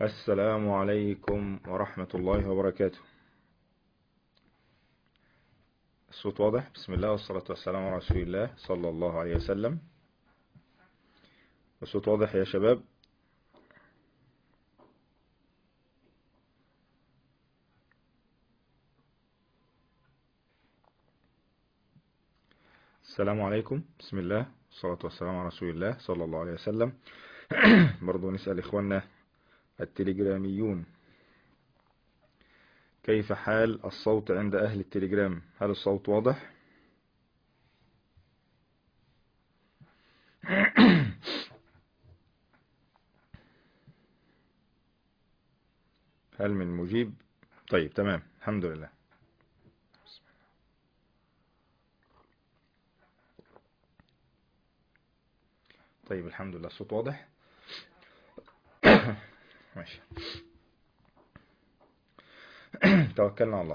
السلام عليكم ورحمة الله وبركاته. الصوت واضح؟ بسم الله والصلاة والسلام على رسول الله صلى الله عليه وسلم. الصوت واضح يا شباب؟ السلام عليكم. بسم الله والصلاة والسلام على رسول الله صلى الله عليه وسلم. برضو نسأل إخواننا التليجراميون، كيف حال الصوت عند أهل التليجرام؟ هل الصوت واضح؟ هل من مجيب؟ طيب تمام، الحمد لله. طيب الحمد لله، الصوت واضح. ماشي. توكلنا على الله.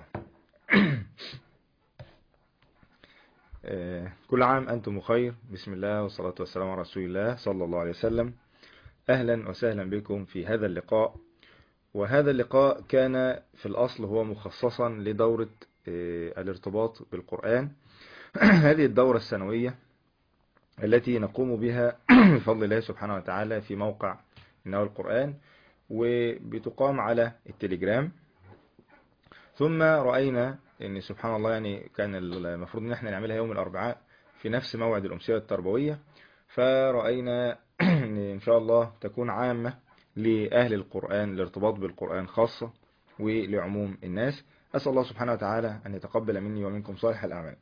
كل عام أنتم بخير. بسم الله والصلاة والسلام على رسول الله صلى الله عليه وسلم. أهلا وسهلا بكم في هذا اللقاء. وهذا اللقاء كان في الأصل هو مخصصا لدورة الارتباط بالقرآن. هذه الدورة السنوية التي نقوم بها بفضل الله سبحانه وتعالى في موقع إنه القرآن، وبتقام على التليجرام. ثم رأينا ان سبحان الله، يعني كان المفروض ان احنا نعملها يوم الاربعاء في نفس موعد الامسية التربوية، فرأينا ان شاء الله تكون عامة لأهل القرآن، الارتباط بالقرآن خاصة ولعموم الناس. أسأل الله سبحانه وتعالى أن يتقبل مني ومنكم صالح الأعمال.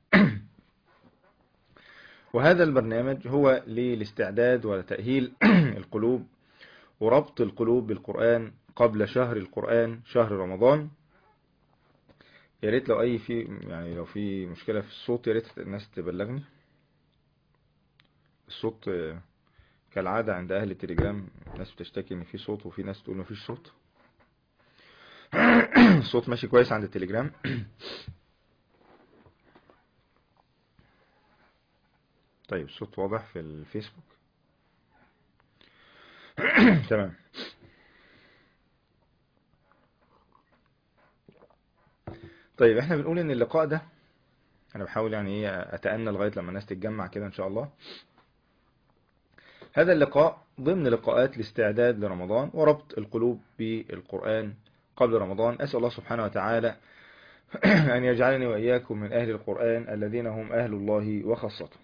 وهذا البرنامج هو للاستعداد وتأهيل القلوب وربط القلوب بالقرآن قبل شهر القرآن، شهر رمضان. يا ريت لو لو في مشكلة في الصوت، يا ريت الناس تبلغني. الصوت كالعادة عند أهل التليجرام ناس بتشتكي إن في صوت وفي ناس تقول مفيش صوت. الصوت ماشي كويس عند التليجرام. طيب الصوت واضح في الفيسبوك؟ تمام. طيب احنا بنقول ان اللقاء ده، انا بحاول يعني ايه اتأنى لغاية لما الناس تتجمع كده ان شاء الله. هذا اللقاء ضمن لقاءات الاستعداد لرمضان وربط القلوب بالقرآن قبل رمضان. أسأل الله سبحانه وتعالى أن يجعلني وإياكم من أهل القرآن الذين هم أهل الله وخاصته.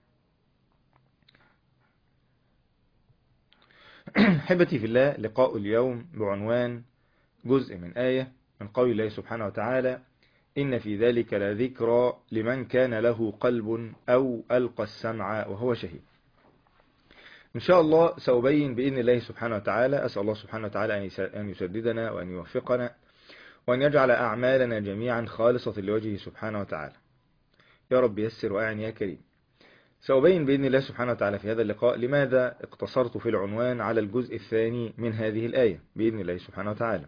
حبتي في الله، لقاء اليوم بعنوان جزء من آية من قول الله سبحانه وتعالى: إن في ذلك لذكرى لمن كان له قلب أو ألقى السمع وهو شهيد. إن شاء الله سأبين بإذن الله سبحانه وتعالى. أسأل الله سبحانه وتعالى أن يسددنا وأن يوفقنا وأن يجعل أعمالنا جميعا خالصة لوجهه سبحانه وتعالى. يا رب يسر وأعن يا كريم. سأبين بإذن الله سبحانه وتعالى في هذا اللقاء لماذا اقتصرت في العنوان على الجزء الثاني من هذه الآية بإذن الله سبحانه وتعالى.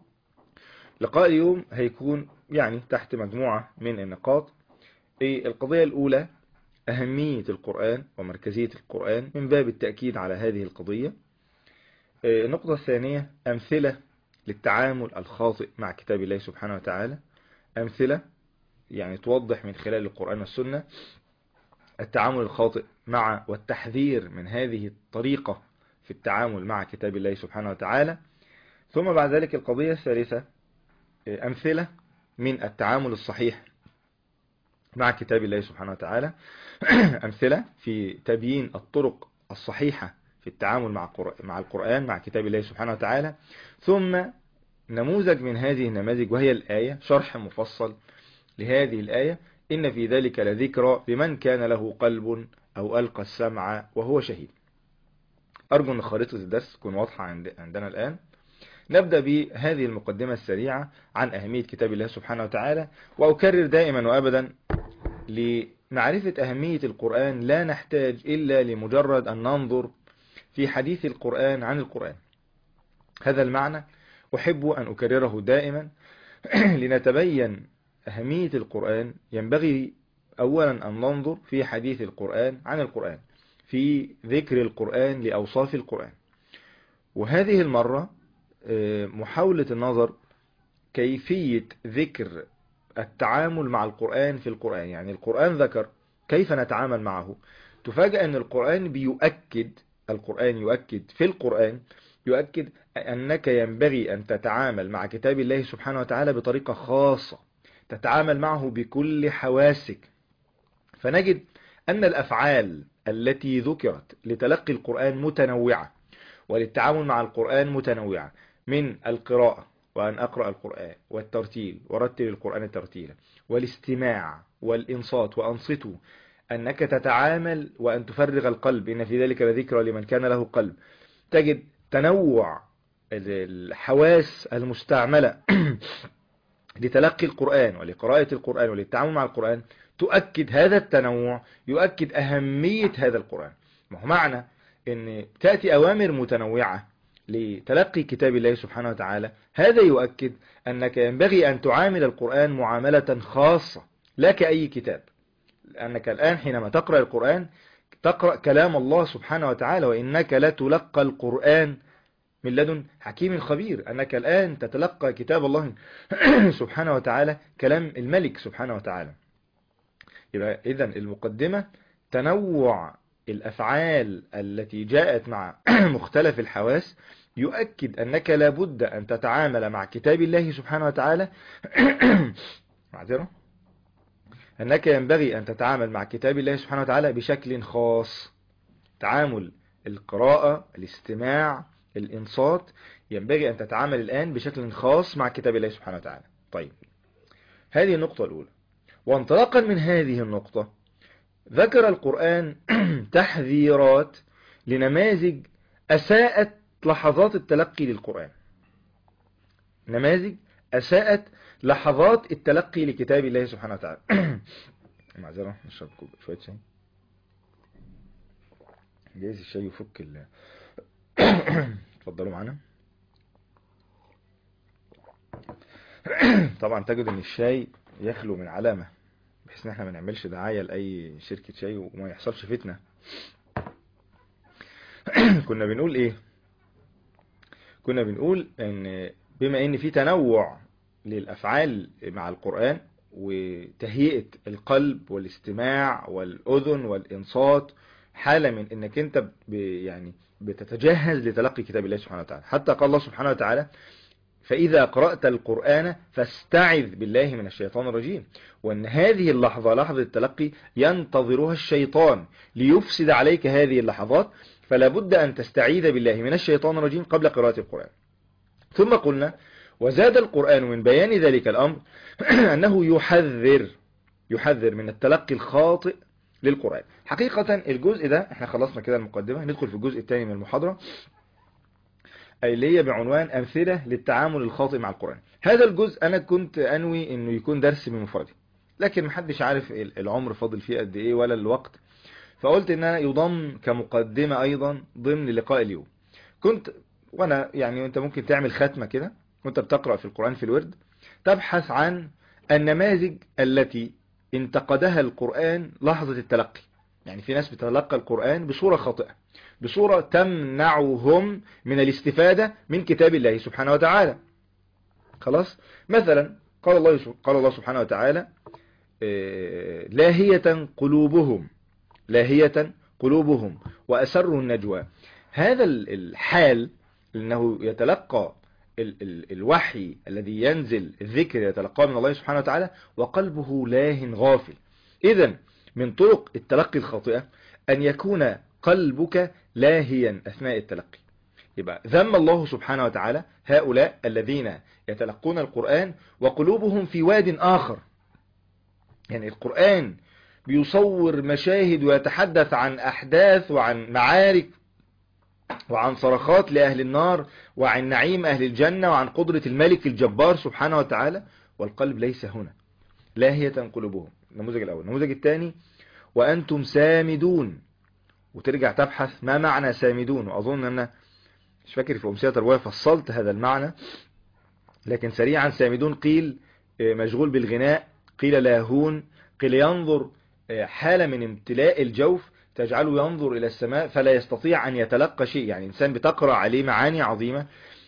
لقاء اليوم هيكون يعني تحت مجموعة من النقاط. القضية الأولى أهمية القرآن ومركزية القرآن من باب التأكيد على هذه القضية. النقطة الثانية أمثلة للتعامل الخاطئ مع كتاب الله سبحانه وتعالى، أمثلة يعني توضح من خلال القرآن والسنة التعامل الخاطئ مع والتحذير من هذه الطريقة في التعامل مع كتاب الله سبحانه وتعالى. ثم بعد ذلك القضية الثالثة أمثلة من التعامل الصحيح مع كتاب الله سبحانه وتعالى، أمثلة في تبيين الطرق الصحيحة في التعامل مع القرآن مع كتاب الله سبحانه وتعالى. ثم نموذج من هذه النماذج وهي الآية، شرح مفصل لهذه الآية: إن في ذلك لذكرى لمن كان له قلب أو ألقى السمع وهو شهيد. أرجو أن خريطة الدرس تكون واضحة عندنا الآن. نبدأ بهذه المقدمة السريعة عن أهمية كتاب الله سبحانه وتعالى. وأكرر دائما وأبدا، لمعرفة أهمية القرآن لا نحتاج إلا لمجرد أن ننظر في حديث القرآن عن القرآن. هذا المعنى أحب أن أكرره دائما. لنتبين أهمية القرآن ينبغي أولا أن ننظر في حديث القرآن عن القرآن، في ذكر القرآن لأوصاف القرآن. وهذه المرة محاولة النظر كيفية ذكر التعامل مع القرآن في القرآن. يعني القرآن ذكر كيف نتعامل معه، تفاجأ أن القرآن يؤكد في القرآن يؤكد أنك ينبغي أن تتعامل مع كتاب الله سبحانه وتعالى بطريقة خاصة، تتعامل معه بكل حواسك. فنجد أن الأفعال التي ذكرت لتلقي القرآن متنوعة، وللتعامل مع القرآن متنوعة، من القراءة وأن أقرأ القرآن، والترتيل ورتل القرآن ترتيلا، والاستماع والإنصات وأنصتوا، أنك تتعامل وأن تفرغ القلب، إن في ذلك لذكرى لمن كان له قلب. تجد تنوع الحواس المستعملة لتلقي القرآن ولقراءة القرآن وللتعامل مع القرآن، تؤكد هذا التنوع، يؤكد أهمية هذا القرآن. ما هو معنى أن تأتي أوامر متنوعة لتلقي كتاب الله سبحانه وتعالى، هذا يؤكد أنك ينبغي أن تعامل القرآن معاملة خاصة لا كأي كتاب، لأنك الآن حينما تقرأ القرآن تقرأ كلام الله سبحانه وتعالى، وإنك لا تلقى القرآن من لدن حكيم خبير، أنك الآن تتلقى كتاب الله سبحانه وتعالى، كلام الملك سبحانه وتعالى. يبقى إذن المقدمة تنوع الأفعال التي جاءت مع مختلف الحواس يؤكد أنك لابد أن تتعامل مع كتاب الله سبحانه وتعالى معذرة، أنك ينبغي أن تتعامل مع كتاب الله سبحانه وتعالى بشكل خاص. تعامل القراءة، الاستماع، الإنصات، ينبغي أن تتعامل الآن بشكل خاص مع كتاب الله سبحانه وتعالى. طيب، هذه النقطة الأولى. وانطلاقا من هذه النقطة ذكر القرآن تحذيرات لنماذج أساءت لحظات التلقي للقرآن، نماذج أساءت لحظات التلقي لكتاب الله سبحانه وتعالى. معذرة، نشرب شوية شاي، جايز الشاي يفك اتفضلوا معنا. طبعا تجد ان الشاي يخلو من علامة، بحيث ان احنا ما نعملش دعاية لأي شركة شاي وما يحصلش فتنة. كنا بنقول ايه؟ كنا بنقول ان بما ان في تنوع للأفعال مع القرآن، وتهيئة القلب والاستماع والأذن والإنصات، حالة من انك انت يعني بتتجهز لتلقي كتاب الله سبحانه وتعالى. حتى قال الله سبحانه وتعالى: فإذا قرأت القرآن فاستعذ بالله من الشيطان الرجيم. وأن هذه اللحظة، لحظة التلقي، ينتظرها الشيطان ليفسد عليك هذه اللحظات، فلا بد أن تستعيذ بالله من الشيطان الرجيم قبل قراءة القرآن. ثم قلنا: وزاد القرآن من بيان ذلك الأمر أنه يحذر من التلقي الخاطئ للقرآن. حقيقة الجزء ده احنا خلصنا كده المقدمة، ندخل في الجزء الثاني من المحاضرة، اللي هي بعنوان أمثلة للتعامل الخاطئ مع القرآن. هذا الجزء أنا كنت أنوي أنه يكون درس بمفرده، لكن محدش عارف العمر فاضل فيه قد إيه ولا الوقت، فقلت أن أنا يضم كمقدمة أيضا ضمن لقاء اليوم. كنت وأنا يعني أنت ممكن تعمل ختمة كده وأنت بتقرأ في القرآن في الورد، تبحث عن النماذج التي انتقدها القرآن لحظة التلقي. يعني في ناس بتتلقى القرآن بصورة خاطئة، بصورة تمنعهم من الاستفادة من كتاب الله سبحانه وتعالى. خلاص، مثلا قال الله سبحانه وتعالى: لاهية قلوبهم وأسروا النجوى. هذا الحال أنه يتلقى الوحي الذي ينزل، الذكر يتلقاه من الله سبحانه وتعالى وقلبه لاه غافل. إذن من طرق التلقي الخاطئة أن يكون قلبك لاهيا أثناء التلقي. يبقى ذم الله سبحانه وتعالى هؤلاء الذين يتلقون القرآن وقلوبهم في واد آخر. يعني القرآن بيصور مشاهد ويتحدث عن أحداث وعن معارك وعن صرخات لأهل النار وعن نعيم أهل الجنة وعن قدرة الملك الجبار سبحانه وتعالى، والقلب ليس هنا، لاهية قلوبهم. النموذج الأول. النموذج الثاني: وأنتم سامدون. وترجع تبحث ما معنى سامدون، وأظن أن مش فاكر في أمسية الرواية فصلت هذا المعنى، لكن سريعا: سامدون قيل مشغول بالغناء، قيل لاهون، قيل ينظر حالة من امتلاء الجوف تجعله ينظر إلى السماء فلا يستطيع أن يتلقى شيء. يعني إنسان بتقرأ عليه معاني عظيمة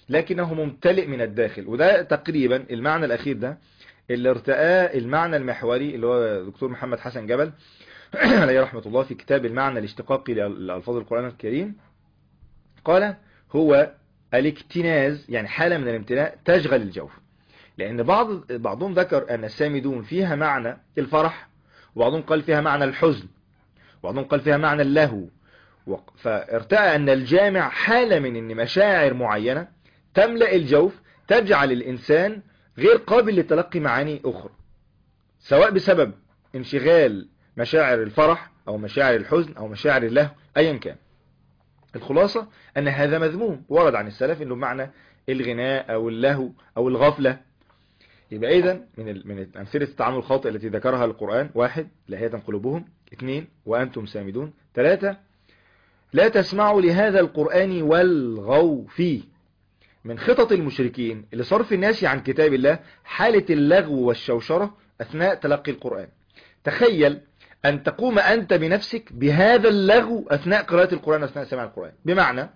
لكنه ممتلئ من الداخل. وده تقريبا المعنى الأخير ده اللي ارتقاه المعنى المحوري اللي هو دكتور محمد حسن جبل عليه رحمة الله في كتاب المعنى الاشتقاقي لألفاظ القرآن الكريم. قال هو الاكتناز، يعني حالة من الامتلاء تشغل الجوف. لأن بعضهم ذكر أن السامدون فيها معنى الفرح، وبعضهم قال فيها معنى الحزن، وبعضهم قال فيها معنى اللهو. فارتأى أن الجامع حالة من أن مشاعر معينة تملأ الجوف تجعل الإنسان غير قابل لتلقي معاني أخرى، سواء بسبب انشغال مشاعر الفرح أو مشاعر الحزن أو مشاعر اللهو أيا كان. الخلاصة أن هذا مذموم، ورد عن السلف أنه معنى الغناء أو اللهو أو الغفلة. يبقى إذن من أمثلة التعامل الخاطئ التي ذكرها القرآن: 1 لاهية قلوبهم، 2 وأنتم سامدون، 3 لا تسمعوا لهذا القرآن والغوا فيه. من خطط المشركين لصرف الناس عن كتاب الله حالة اللغو والشوشرة أثناء تلقي القرآن. تخيل أن تقوم أنت بنفسك بهذا اللغو أثناء قراءة القرآن، أثناء سماع القرآن. بمعنى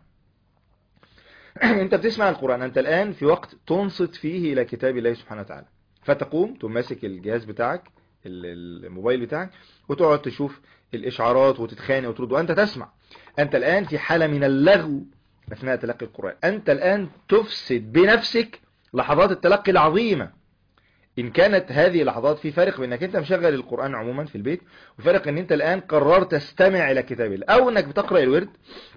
أنت بتسمع القرآن، أنت الآن في وقت تنصت فيه إلى كتاب الله سبحانه وتعالى، فتقوم تمسك الجهاز بتاعك الموبايل بتاعك وتقعد تشوف الإشعارات وتتخانق وترد وأنت تسمع. أنت الآن في حالة من اللغو أثناء تلقي القرآن. أنت الآن تفسد بنفسك لحظات التلقي العظيمة. إن كانت هذه اللحظات، في فرق بأنك أنت مشغل القرآن عموما في البيت، وفرق أن أنت الآن قررت تستمع إلى كتاب الله، أو أنك بتقرأ الورد.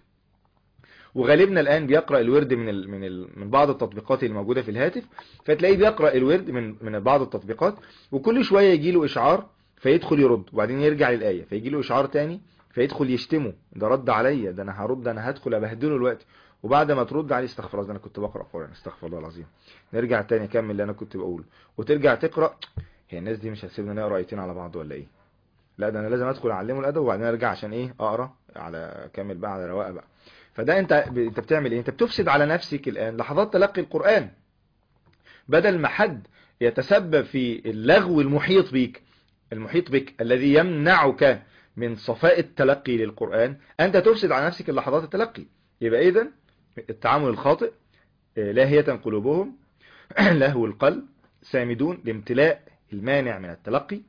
وغالبنا الآن بيقرأ الورد من بعض التطبيقات الموجودة في الهاتف، فتلاقيه بيقرأ الورد من بعض التطبيقات، وكل شوية يجي له إشعار فيدخل يرد، وبعدين يرجع للآية فيجي له إشعار تاني فيدخل يشتمه: ده رد عليا، ده أنا هرد، أنا هدخل أبهدله الوقت. وبعد ما ترد عليه: استغفر الله، ده أنا كنت بقرأ قرآن، استغفر الله العظيم. نرجع تاني أكمل اللي أنا كنت بقوله، وترجع تقرأ: هي الناس دي مش هتسيبنا نقرأ آيتين على بعض ولا إيه؟ لا، ده أنا لازم أدخل أعلمه الأدب وبعدين أرجع عشان إيه؟ أقرأ على أكمل بقى على رواقة بقى. فده انت بتعمل ايه؟ انت بتفسد على نفسك الآن لحظات تلقي القرآن. بدل ما حد يتسبب في اللغو المحيط بك الذي يمنعك من صفاء التلقي للقرآن، انت تفسد على نفسك اللحظات التلقي. يبقى اذن التعامل الخاطئ: لاهية قلوبهم، لهو القلب، سامدون، الامتلاء المانع من التلقي،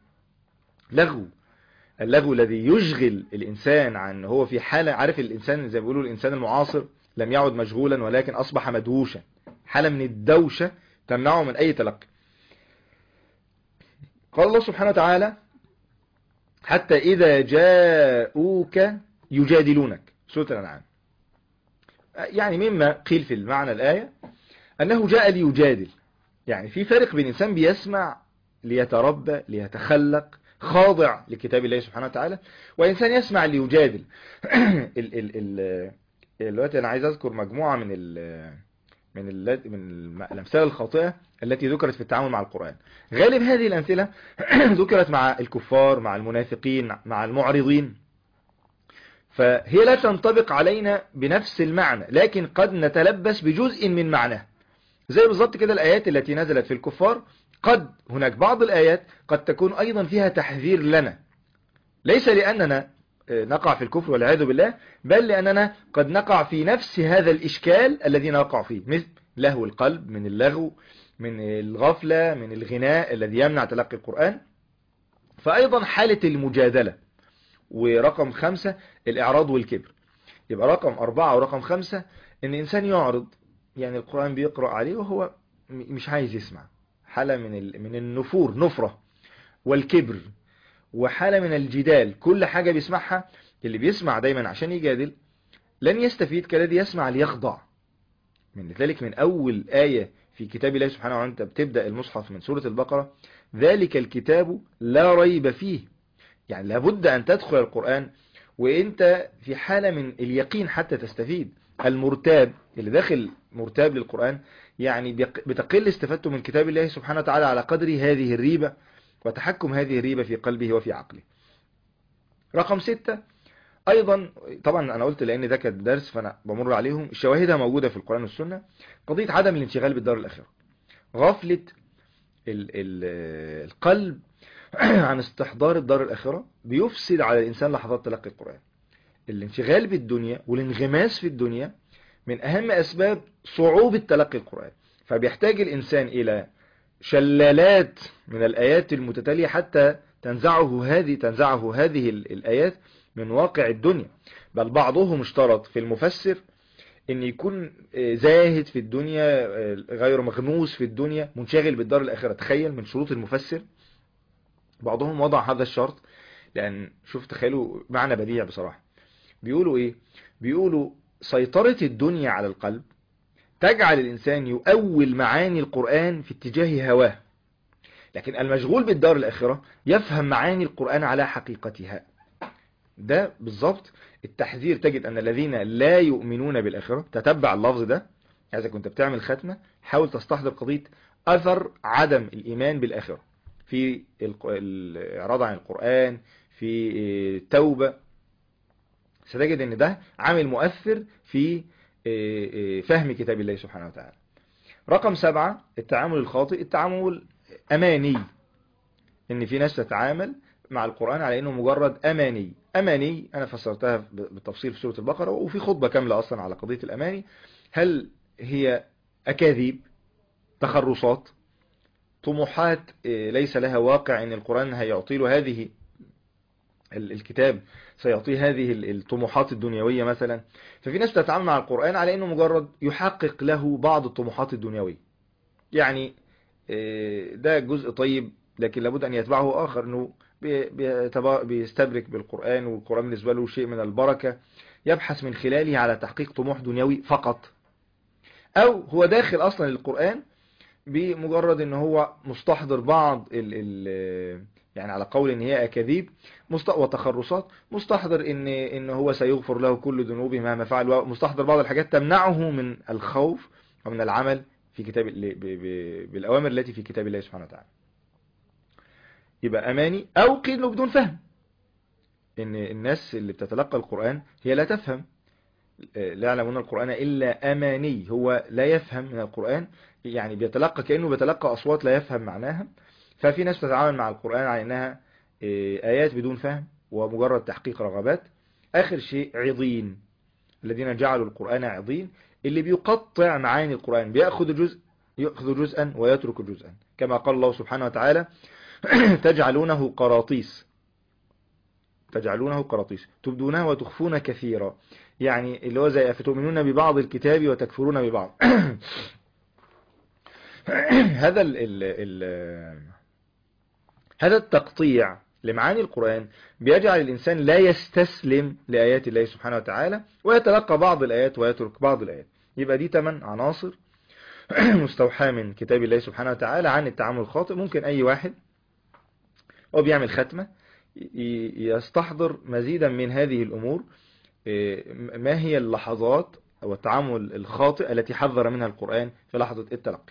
اللغو الذي يشغل الإنسان عن هو في حالة. عارف الإنسان زي ما بيقولوا الإنسان المعاصر لم يعد مشغولا ولكن أصبح مدهوشا، حالة من الدوشة تمنعه من أي تلقي. قال الله سبحانه وتعالى: حتى إذا جاءوك يجادلونك، سورة الأنعام. يعني مما قيل في المعنى الآية أنه جاء ليجادل. يعني في فرق بين إنسان بيسمع ليتربى ليتخلق خاضع لكتاب الله سبحانه وتعالى، وإنسان يسمع ليجادل. دلوقتي أنا عايز أذكر مجموعة من الأمثلة الخاطئة التي ذكرت في التعامل مع القرآن. غالب هذه الأمثلة ذكرت مع الكفار، مع المنافقين، مع المعرضين، فهي لا تنطبق علينا بنفس المعنى، لكن قد نتلبس بجزء من معناه. زي بالضبط كده الآيات التي نزلت في الكفار، قد هناك بعض الآيات قد تكون أيضا فيها تحذير لنا، ليس لأننا نقع في الكفر والعياذ بالله، بل لأننا قد نقع في نفس هذا الإشكال الذي نقع فيه، مثل لهو القلب، من اللغو، من الغفلة، من الغناء الذي يمنع تلقي القرآن. فأيضا حالة المجادلة. ورقم 5 الإعراض والكبر. يبقى رقم 4 ورقم 5 إن إنسان يعرض، يعني القرآن بيقرأ عليه وهو مش عايز يسمع، حالة من النفور، نفرة، والكبر، وحالة من الجدال. كل حاجة بيسمعها، اللي بيسمع دايما عشان يجادل لن يستفيد كالذي يسمع ليخضع. من ذلك من أول آية في كتاب الله سبحانه وتعالى أنت بتبدأ المصحف من سورة البقرة: ذلك الكتاب لا ريب فيه. يعني لابد أن تدخل القرآن وإنت في حالة من اليقين حتى تستفيد. المرتاب اللي داخل مرتاب للقرآن يعني بتقل استفادته من كتاب الله سبحانه وتعالى على قدر هذه الريبة وتحكم هذه الريبة في قلبه وفي عقله. رقم 6 أيضا، طبعا أنا قلت لأن ده كان درس فأنا بمر عليهم، الشواهدها موجودة في القرآن والسنة: قضية عدم الانشغال بالدار الآخرة، غفلة القلب عن استحضار الدار الآخرة بيفسد على الإنسان لحظات تلقي القرآن. الانشغال بالدنيا والانغماس في الدنيا من أهم أسباب صعوبة تلقي القرآن. فبيحتاج الإنسان إلى شلالات من الآيات المتتالية حتى تنزعه هذه الآيات من واقع الدنيا. بل بعضهم اشترط في المفسر ان يكون زاهد في الدنيا، غير مغموس في الدنيا، منشغل بالدار الآخرة. تخيل من شروط المفسر، بعضهم وضع هذا الشرط، لأن شوف تخيلوا معنى بديع بصراحة. بيقولوا ايه؟ بيقولوا سيطرة الدنيا على القلب تجعل الإنسان يؤول معاني القرآن في اتجاه هواه، لكن المشغول بالدار الآخرة يفهم معاني القرآن على حقيقتها. ده بالضبط التحذير. تجد أن الذين لا يؤمنون بالآخرة، تتبع اللفظ ده، إذا كنت بتعمل ختمة حاول تستحضر قضية أثر عدم الإيمان بالآخرة في الإعراض عن القرآن، في التوبة. ستجد أن ده عامل مؤثر في فهم كتاب الله سبحانه وتعالى. رقم 7 التعامل الخاطئ، التعامل أماني. إن في ناس تتعامل مع القرآن على إنه مجرد أماني. أماني أنا فسرتها بالتفصيل في سورة البقرة، وفي خطبة كاملة أصلا على قضية الأماني. هل هي أكاذيب، تخرصات، طموحات ليس لها واقع، إن القرآن هيعطي له هذه الكتاب سيعطيه هذه الطموحات الدنيوية مثلا؟ ففي ناس تتعامل مع القرآن على إنه مجرد يحقق له بعض الطموحات الدنيوية. يعني ده جزء طيب، لكن لابد أن يتبعه آخر، أنه بيستبرك بالقرآن، والقرآن بالنسبة له شيء من البركة، يبحث من خلاله على تحقيق طموح دنيوي فقط. أو هو داخل أصلا للقرآن بمجرد أنه هو مستحضر بعض يعني على قول ان هي اكاذيب وتخرصات، مستحضر ان هو سيغفر له كل ذنوبه مهما فعل، مستحضر بعض الحاجات تمنعه من الخوف ومن العمل في كتاب بالاوامر التي في كتاب الله سبحانه وتعالى. يبقى اماني او قيل بدون فهم. ان الناس اللي بتتلقى القرآن هي لا تفهم، لا يعلمون القرآن الا اماني، هو لا يفهم من القرآن، يعني بيتلقى كأنه بيتلقى اصوات لا يفهم معناها. ففي ناس تتعامل مع القرآن على انها آيات بدون فهم ومجرد تحقيق رغبات. آخر شيء عضين، الذين جعلوا القرآن عضين، اللي بيقطع معاني القرآن، يأخذ جزءا ويترك جزءا، كما قال الله سبحانه وتعالى تجعلونه قراطيس تبدونه وتخفون كثيرا. يعني اللي هو زي فتؤمنون ببعض الكتاب وتكفرون ببعض. هذا التقطيع لمعاني القرآن بيجعل الإنسان لا يستسلم لآيات الله سبحانه وتعالى، ويتلقى بعض الآيات ويترك بعض الآيات. يبقى دي 8 عناصر مستوحاة من كتاب الله سبحانه وتعالى عن التعامل الخاطئ. ممكن أي واحد هو بيعمل ختمة يستحضر مزيدا من هذه الأمور. ما هي اللحظات أو التعامل الخاطئ التي حذر منها القرآن في لحظة التلقي؟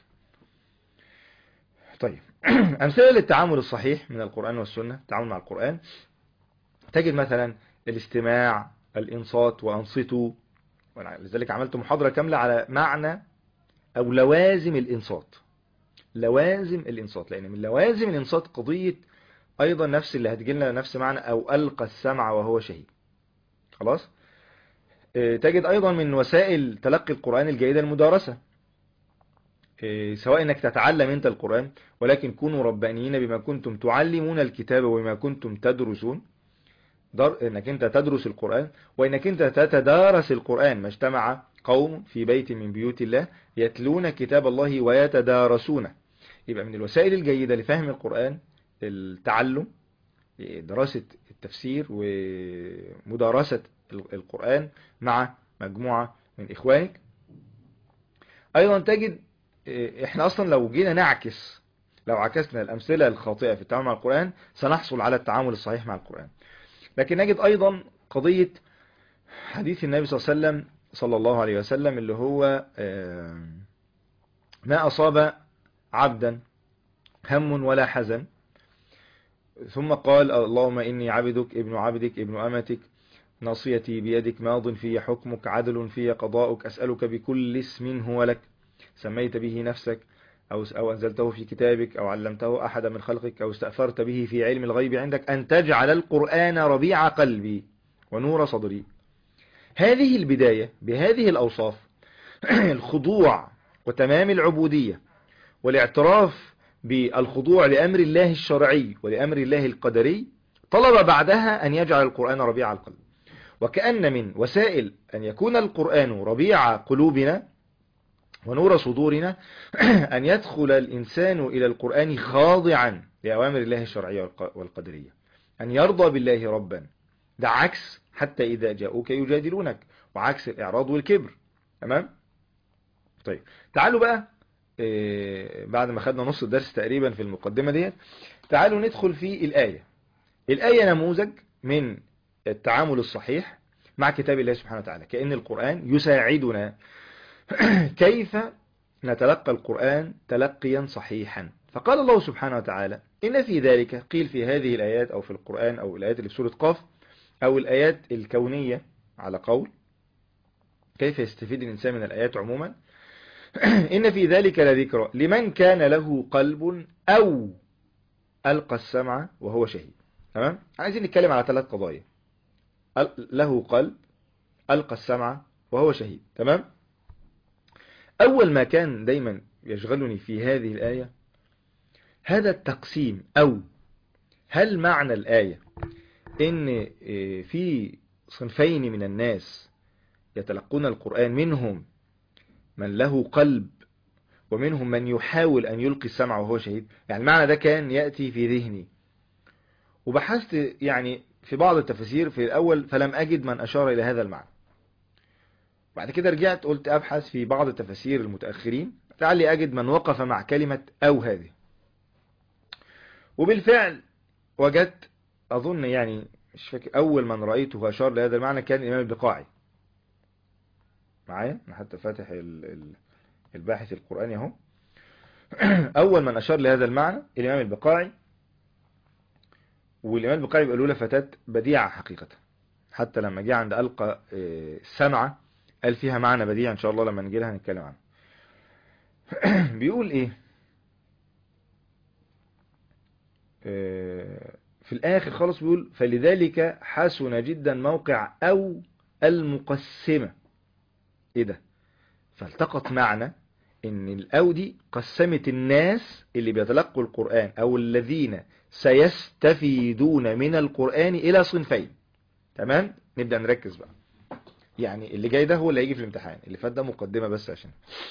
طيب، أمثلة للتعامل الصحيح من القرآن والسنة، التعامل مع القرآن. تجد مثلا الاستماع، الإنصات وأنصتوا. لذلك عملت محاضرة كاملة على معنى أو لوازم الإنصات. لوازم الإنصات، لأن من لوازم الإنصات قضية أيضا نفس اللي هتجيلنا نفس معنى أو ألقى السمع وهو شهيد. خلاص. تجد أيضا من وسائل تلقي القرآن الجيدة المدارسة، سواء انك تتعلم انت القرآن، ولكن كونوا ربانيين بما كنتم تعلمون الكتاب وبما كنتم تدرسون. انك انت تدرس القرآن، وانك انت تتدارس القرآن. ما اجتمع قوم في بيت من بيوت الله يتلون كتاب الله ويتدارسونه. يبقى من الوسائل الجيدة لفهم القرآن التعلم، دراسة التفسير ومدارسة القرآن مع مجموعة من إخوانك. أيضا تجد احنا اصلا لو جينا لو عكسنا الامثلة الخاطئة في التعامل مع القرآن سنحصل على التعامل الصحيح مع القرآن. لكن نجد ايضا قضية حديث النبي صلى الله عليه وسلم اللي هو ما اصاب عبدا هم ولا حزن ثم قال اللهم اني عبدك ابن عبدك ابن امتك ناصيتي بيدك ماض في حكمك عدل في قضاؤك اسألك بكل اسم هو لك سميت به نفسك أو أنزلته في كتابك أو علمته أحد من خلقك أو استأثرت به في علم الغيب عندك أن تجعل القرآن ربيع قلبي ونور صدري. هذه البداية بهذه الأوصاف الخضوع وتمام العبودية والاعتراف بالخضوع لأمر الله الشرعي ولأمر الله القدري، طلب بعدها أن يجعل القرآن ربيع القلب. وكأن من وسائل أن يكون القرآن ربيع قلوبنا ونور صدورنا أن يدخل الإنسان إلى القرآن خاضعا لأوامر الله الشرعية والقدرية، أن يرضى بالله ربا. ده عكس حتى إذا جاءوك يجادلونك، وعكس الإعراض والكبر. تمام؟ طيب تعالوا بقى بعد ما خدنا نص الدرس تقريبا في المقدمة ديت، تعالوا ندخل في الآية. الآية نموذج من التعامل الصحيح مع كتاب الله سبحانه وتعالى، كأن القرآن يساعدنا كيف نتلقى القرآن تلقيا صحيحا. فقال الله سبحانه وتعالى إن في ذلك، قيل في هذه الآيات أو في القرآن أو الآيات اللي في سورة قاف أو الآيات الكونية على قول، كيف يستفيد الإنسان من الآيات عموما. إن في ذلك لذكرى لمن كان له قلب أو ألقى السمع وهو شهيد. تمام؟ عايزين نتكلم على 3 قضايا: له قلب، ألقى السمع، وهو شهيد. تمام؟ أول ما كان دايما يشغلني في هذه الآية هذا التقسيم، أو هل معنى الآية إن في صنفين من الناس يتلقون القرآن، منهم من له قلب ومنهم من يحاول أن يلقي السمع وهو شهيد؟ يعني المعنى ده كان يأتي في ذهني، وبحثت يعني في بعض التفاسير في الأول فلم أجد من أشار إلى هذا المعنى. بعد كده رجعت قلت أبحث في بعض التفاسير المتأخرين لعلي أجد من وقف مع كلمة أو هذه، وبالفعل وجدت، أظن يعني مش فاكر أول من رأيته أشار لهذا المعنى كان الإمام البقاعي. معايا أنا حتى فاتح الباحث القرآني اهو. أول من أشار لهذا المعنى الإمام البقاعي، والإمام البقاعي بيقولوا له فتاة بديعة حقيقة، حتى لما جه عند ألقى السمعة قال فيها معنى بديع إن شاء الله لما نجي لها نتكلم عنه. بيقول إيه في الآخر خالص؟ بيقول فلذلك حسن جدا موقع أو المقسمة. إيه ده؟ فالتقط معنى إن الأو دي قسمت الناس اللي بيتلقوا القرآن أو الذين سيستفيدون من القرآن إلى صنفين. تمام؟ نبدأ نركز بقى. يعني اللي جاي ده هو اللي هيجي في الامتحان، اللي فات ده مقدمة بس عشان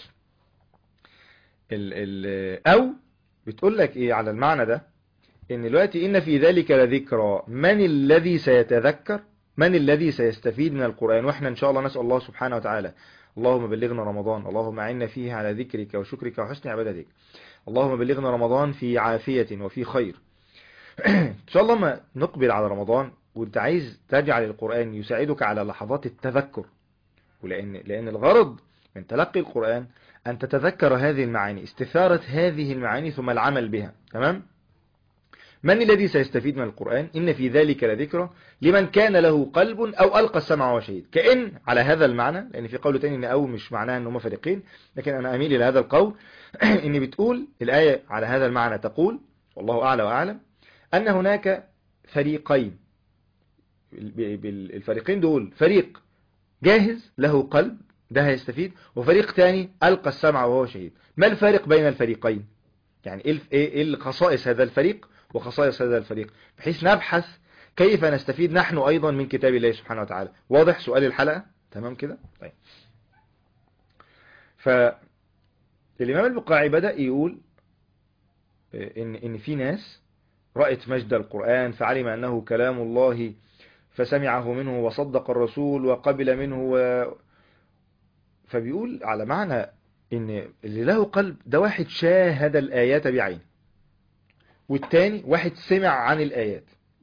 أو بتقول لك إيه على المعنى ده؟ إن دلوقتي إن في ذلك لذكرى، من الذي سيتذكر؟ من الذي سيستفيد من القرآن؟ وإحنا إن شاء الله نسأل الله سبحانه وتعالى اللهم بلغنا رمضان، اللهم أعنا فيه على ذكرك وشكرك وحسن عبادتك، اللهم بلغنا رمضان في عافية وفي خير. إن شاء الله ما نقبل على رمضان وانت عايز تجعل القرآن يساعدك على لحظات التذكر، لأن الغرض من تلقي القرآن أن تتذكر هذه المعاني، استثارة هذه المعاني ثم العمل بها. تمام؟ من الذي سيستفيد من القرآن؟ إن في ذلك لذكرى لمن كان له قلب أو ألقى السمع وهو شهيد. كأن على هذا المعنى، لأن في قول تاني إن أو مش معناه أن هم فريقين، لكن أنا أميل إلى هذا القول. إن بتقول الآية على هذا المعنى تقول والله أعلى وأعلم أن هناك فريقين. الفريقين دول فريق جاهز له قلب ده هيستفيد، وفريق تاني ألقى السمع وهو شهيد. ما الفارق بين الفريقين؟ يعني إيه الخصائص هذا الفريق وخصائص هذا الفريق، بحيث نبحث كيف نستفيد نحن أيضا من كتاب الله سبحانه وتعالى. واضح سؤال الحلقة؟ تمام كده؟ طيب. فالإمام البقاعي بدأ يقول إن في ناس رأت مجد القرآن فعلم أنه كلام الله فسمعه منه وصدق الرسول وقبل منه فبيقول على معنى إن اللي له قلب ده واحد شاهد الآيات بعينه، والتاني واحد سمع عن الآيات.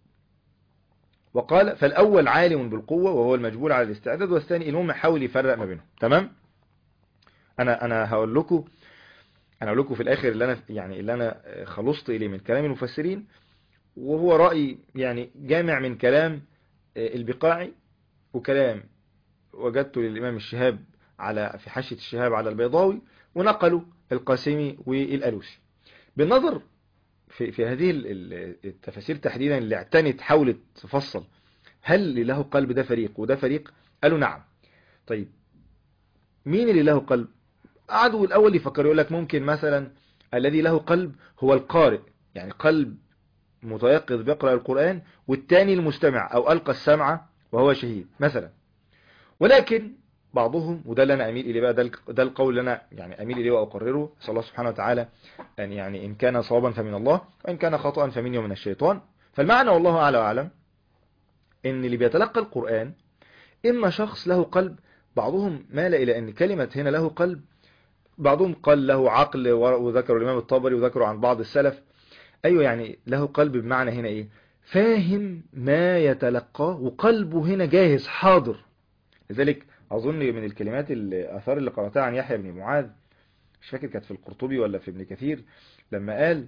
وقال فالأول عالم بالقوة وهو المجبول على الاستعداد، والثاني المهم حاول يفرق ما بينهم. تمام؟ أنا هقول لكم في الآخر اللي أنا خلصت إليه من كلام المفسرين، وهو رأي يعني جامع من كلام البقاعي وكلام وجدته للإمام الشهاب في حاشية الشهاب على البيضاوي، ونقلوا القاسمي والألوسي. بالنظر في هذه التفاسير تحديدا اللي اعتنت حاولت تفصل هل له قلب ده فريق وده فريق، قالوا نعم. طيب مين اللي له قلب؟ قعدوا الأول يفكر يقول لك ممكن مثلا الذي له قلب هو القارئ، يعني قلب متيقظ بيقرأ القرآن، والتاني المستمع أو ألقى السمع وهو شهيد مثلا. ولكن بعضهم، وده اللي أنا أميل إليه بقى، ده القول اللي أنا يعني أميل إليه وأقرره، صلى الله سبحانه وتعالى أن يعني إن كان صوابا فمن الله، وإن كان خطأ فمني ومن الشيطان. فالمعنى والله أعلى وأعلم إن اللي بيتلقى القرآن إما شخص له قلب، بعضهم مال إلى أن كلمة هنا له قلب، بعضهم قال له عقل، وذكروا الإمام الطبري وذكروا عن بعض السلف. أيوة، يعني له قلب بمعنى هنا إيه؟ فاهم ما يتلقاه، وقلبه هنا جاهز حاضر. لذلك أظن من الكلمات الآثار اللي قرأتها عن يحيى بن معاذ، مش فاكر كانت في القرطبي ولا في ابن كثير، لما قال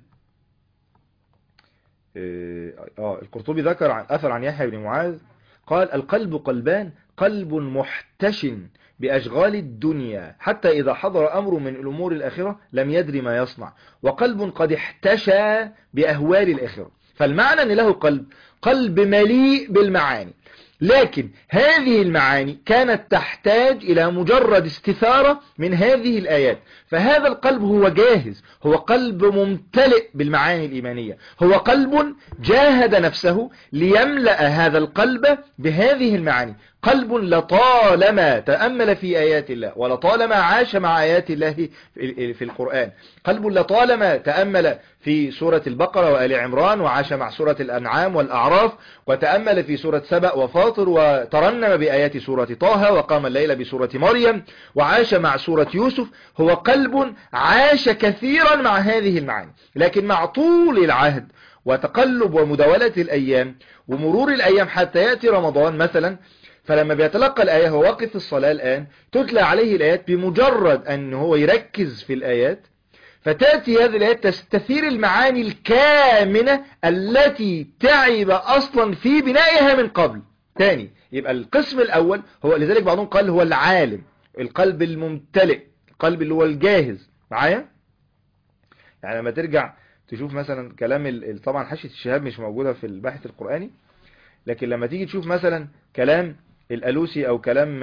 القرطبي ذكر عن أثر عن يحيى بن معاذ، قال: القلب قلبان، قلب محتشن بأشغال الدنيا حتى إذا حضر أمر من الأمور الآخرة لم يدري ما يصنع، وقلب قد احتشى بأهوال الآخرة. فالمعنى أن له قلب مليء بالمعاني، لكن هذه المعاني كانت تحتاج إلى مجرد استثارة من هذه الآيات. فهذا القلب هو جاهز، هو قلب ممتلئ بالمعاني الإيمانية، هو قلب جاهد نفسه ليملأ هذا القلب بهذه المعاني. قلب لطالما تأمل في آيات الله، ولطالما عاش مع آيات الله في القرآن. قلب لطالما تأمل في سورة البقرة وآل عمران، وعاش مع سورة الأنعام والأعراف، وتأمل في سورة سبأ وفاطر، وترنم بآيات سورة طه، وقام الليل بسورة مريم، وعاش مع سورة يوسف. هو قلب عاش كثيرا مع هذه المعاني، لكن مع طول العهد وتقلب ومداولة الأيام ومرور الأيام حتى يأتي رمضان مثلا، فلما بيتلقى الآية، هو واقف في الصلاة الآن، تتلى عليه الآيات، بمجرد أن هو يركز في الآيات فتأتي هذه الآيات تستثير المعاني الكامنة التي تعب أصلا في بنائها من قبل. تاني، يبقى القسم الأول هو، لذلك بعضهم قال هو العالم، القلب الممتلئ، القلب اللي هو الجاهز. معايا؟ يعني لما ترجع تشوف مثلا كلام طبعا حاشية الشهاب مش موجودة في الباحث القرآني، لكن لما تيجي تشوف مثلا كلام الألوسي أو كلام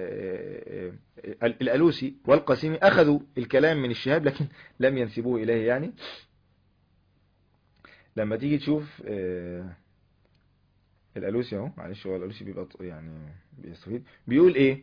الألوسي والقاسمي، أخذوا الكلام من الشهاب لكن لم ينسبوه إليه. يعني لما تيجي تشوف الألوسي اهو، معلش هو الألوسي بيبقى يعني بيستفيد، بيقول إيه؟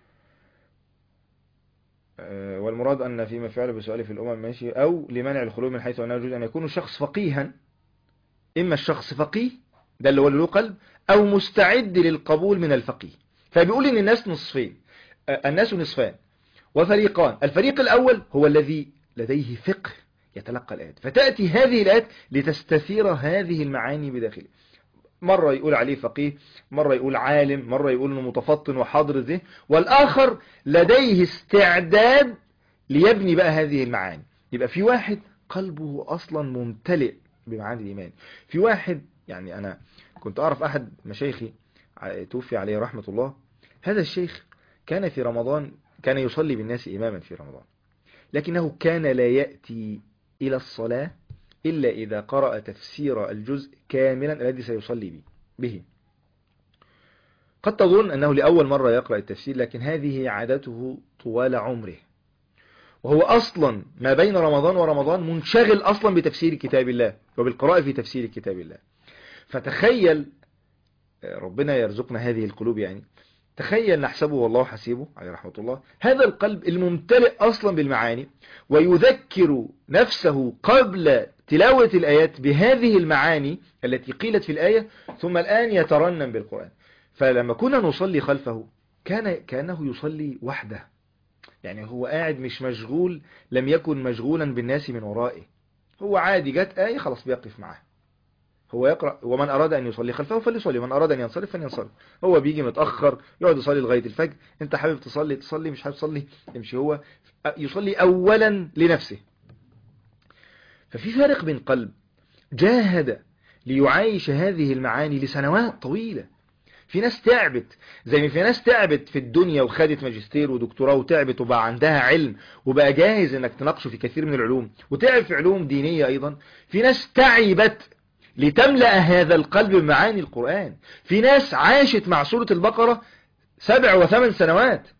والمراد أن فيما فعله بسؤاله في الأمم ماشي، أو لمنع الخلو من حيث أنه يجوز أن يكون الشخص فقيها، إما الشخص فقيه ده اللي هو له قلب، أو مستعد للقبول من الفقيه. فبيقول إن الناس نصفين، الناس نصفان وفريقان. الفريق الأول هو الذي لديه فقه يتلقى الآيات، فتأتي هذه الآيات لتستثير هذه المعاني بداخله. مرة يقول عليه فقيه، مرة يقول عالم، مرة يقول انه متفطن وحاضر الذهن، والآخر لديه استعداد ليبني بقى هذه المعاني. يبقى في واحد قلبه أصلا ممتلئ بمعاني الإيمان، في واحد، يعني أنا كنت أعرف أحد مشايخي توفي عليه رحمة الله، هذا الشيخ كان في رمضان كان يصلي بالناس إماما في رمضان، لكنه كان لا يأتي إلى الصلاة إلا إذا قرأ تفسير الجزء كاملا الذي سيصلي به. قد تظن أنه لأول مرة يقرأ التفسير، لكن هذه عادته طوال عمره، وهو أصلا ما بين رمضان ورمضان منشغل أصلا بتفسير كتاب الله وبالقراءة في تفسير كتاب الله. فتخيل، ربنا يرزقنا هذه القلوب، يعني تخيل، نحسبه والله حسيبه عليه رحمة الله، هذا القلب الممتلئ أصلا بالمعاني، ويذكر نفسه قبل تلاوة الآيات بهذه المعاني التي قيلت في الآية، ثم الآن يترنم بالقرآن. فلما كنا نصلي خلفه كأنه يصلي وحده، يعني هو قاعد مش مشغول، لم يكن مشغولا بالناس من ورائه، هو عادي جت آية خلاص بيقف معها، هو يقرأ. ومن أراد أن يصلي خلفه فليصلي، ومن أراد أن ينصرف فلينصرف. هو بيجي متأخر يقعد يصلي لغاية الفجر، انت حابب تصلي تصلي، مش حابب تصلي امشي. هو يصلي أولا لنفسه. ففي فارق بين قلب جاهد ليعايش هذه المعاني لسنوات طويلة. في ناس تعبت، زي ما في ناس تعبت في الدنيا وخدت ماجستير ودكتوراه وتعبت وبقى عندها علم وبقى جاهز انك تناقشه في كثير من العلوم، وتعب في علوم دينية ايضا. في ناس تعبت لتملأ هذا القلب بمعاني القرآن. في ناس عاشت مع سورة البقرة 7 و8 سنوات.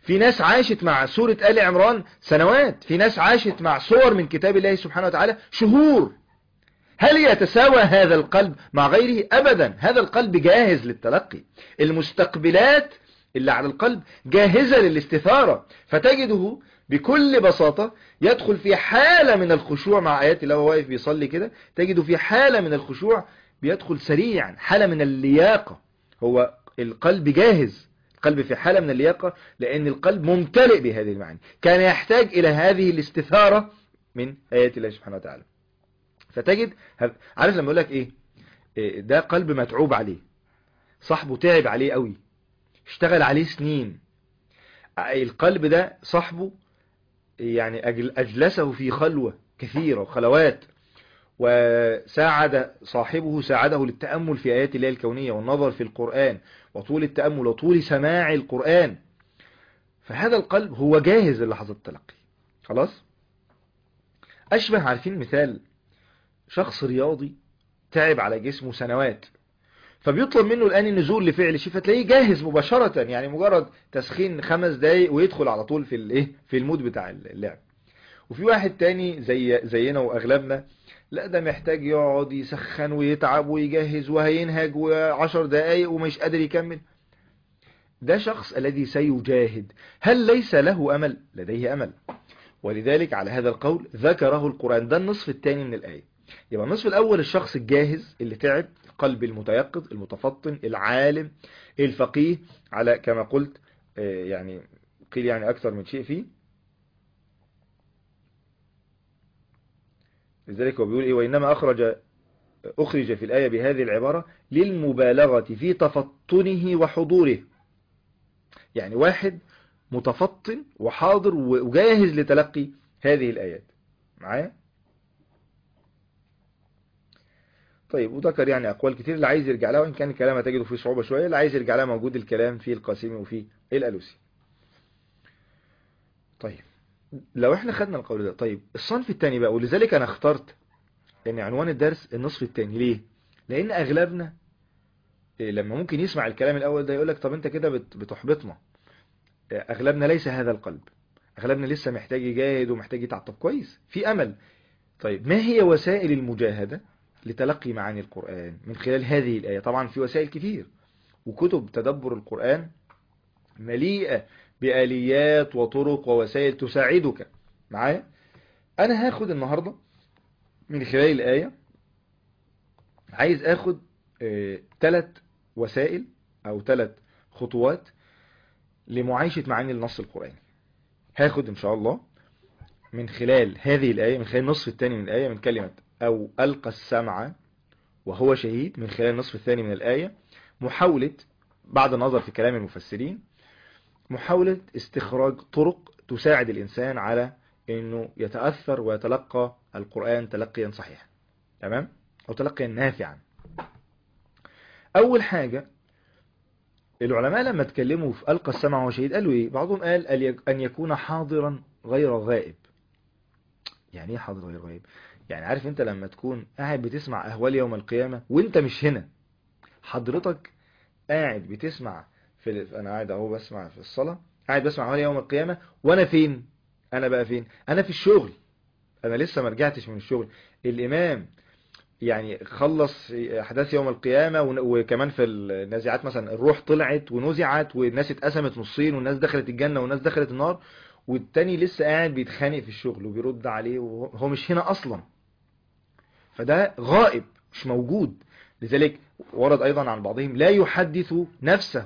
في ناس عاشت مع سورة آل عمران سنوات، في ناس عاشت مع صور من كتاب الله سبحانه وتعالى شهور. هل يتساوى هذا القلب مع غيره؟ أبدا. هذا القلب جاهز للتلقي، المستقبلات اللي على القلب جاهزة للاستثارة، فتجده بكل بساطة يدخل في حالة من الخشوع مع آيات الله وهو واقف بيصلي كده، تجده في حالة من الخشوع، بيدخل سريعا حالة من اللياقة. هو القلب جاهز، القلب في حالة من اللياقة، لأن القلب ممتلئ بهذه المعاني، كان يحتاج إلى هذه الاستثارة من آيات الله سبحانه وتعالى. فتجد، عارف لما يقول لك إيه ده قلب متعوب عليه، صاحبه تعب عليه قوي، اشتغل عليه سنين. القلب ده صاحبه يعني أجلسه في خلوة كثيرة وخلوات، وساعده للتأمل في آيات الله الكونية والنظر في القرآن وطول التأمل وطول سماع القرآن. فهذا القلب هو جاهز للحظة التلقي. خلاص. أشبه، عارفين مثال شخص رياضي تعب على جسمه سنوات، فبيطلب منه الآن النزول لفعل شيء، فتلاقيه جاهز مباشرة، يعني مجرد تسخين 5 دقايق ويدخل على طول في المود بتاع اللعب. وفي واحد تاني زينا وأغلبنا، لا ده محتاج يقعد يسخن ويتعب ويجهز وهينهج و10 دقايق ومش قادر يكمل. ده شخص الذي سيجاهد. هل ليس له أمل؟ لديه أمل. ولذلك على هذا القول ذكره القرآن. ده النصف الثاني من الآية. يبقى النصف الأول الشخص الجاهز اللي تعب، قلب المتيقظ المتفطن العالم الفقيه، على كما قلت يعني قيل يعني أكثر من شيء فيه. لذلك هو بيقول وإنما أخرج في الآية بهذه العبارة للمبالغة في تفطنه وحضوره. يعني واحد متفطن وحاضر وجاهز لتلقي هذه الآيات معايا. طيب، وذكر يعني أقوال كتير، اللي عايز يرجع لها، وإن كان الكلام هتجده فيه صعوبة شوية، اللي عايز يرجع لها موجود الكلام في القاسمي وفي الألوسي. طيب، لو احنا خدنا القول ده، طيب الصنف الثاني بقى، ولذلك أنا اخترت ان عنوان الدرس النصف الثاني. ليه؟ لأن أغلبنا لما ممكن يسمع الكلام الأول ده يقولك طب أنت كده بتحبطنا. أغلبنا ليس هذا القلب، أغلبنا لسه محتاج يجاهد ومحتاج يتعب. طب كويس، في أمل. طيب، ما هي وسائل المجاهدة لتلقي معاني القرآن من خلال هذه الآية؟ طبعا في وسائل كتير، وكتب تدبر القرآن مليئة بآليات وطرق ووسائل تساعدك معايا. أنا هاخد النهاردة من خلال الآية، عايز أخد 3 وسائل أو 3 خطوات لمعايشة معاني النص القرآني. هاخد إن شاء الله من خلال هذه الآية، من خلال النصف الثاني من الآية، من كلمة أو ألقى السمع وهو شهيد، من خلال النصف الثاني من الآية، محاولة بعد النظر في كلام المفسرين، محاولة استخراج طرق تساعد الإنسان على أنه يتأثر ويتلقى القرآن تلقيا صحيحا، تمام، أو تلقيا نافعا. أول حاجة، العلماء لما اتكلموا في ألقى السمع وهو شهيد قالوا إيه؟ بعضهم قال أن يكون حاضرا غير غائب. يعني إيه حاضر غير غائب؟ يعني عارف أنت لما تكون قاعد بتسمع أهوال يوم القيامة وأنت مش هنا، حضرتك قاعد بتسمع أنا قاعد أهو بسمع في الصلاة، قاعد بسمع أهوال يوم القيامة، وأنا فين؟ أنا بقى فين؟ أنا في الشغل، أنا لسه ما رجعتش من الشغل. الإمام يعني خلص أحداث يوم القيامة، وكمان في النازعات مثلا الروح طلعت ونزعت والناس اتقسمت نصين والناس دخلت الجنة والناس دخلت النار، والتاني لسه قاعد بيتخانق في الشغل وبيرد عليه وهو مش هنا أصلا. فده غائب، مش موجود. لذلك ورد أيضا عن بعضهم لا يحدث نفسه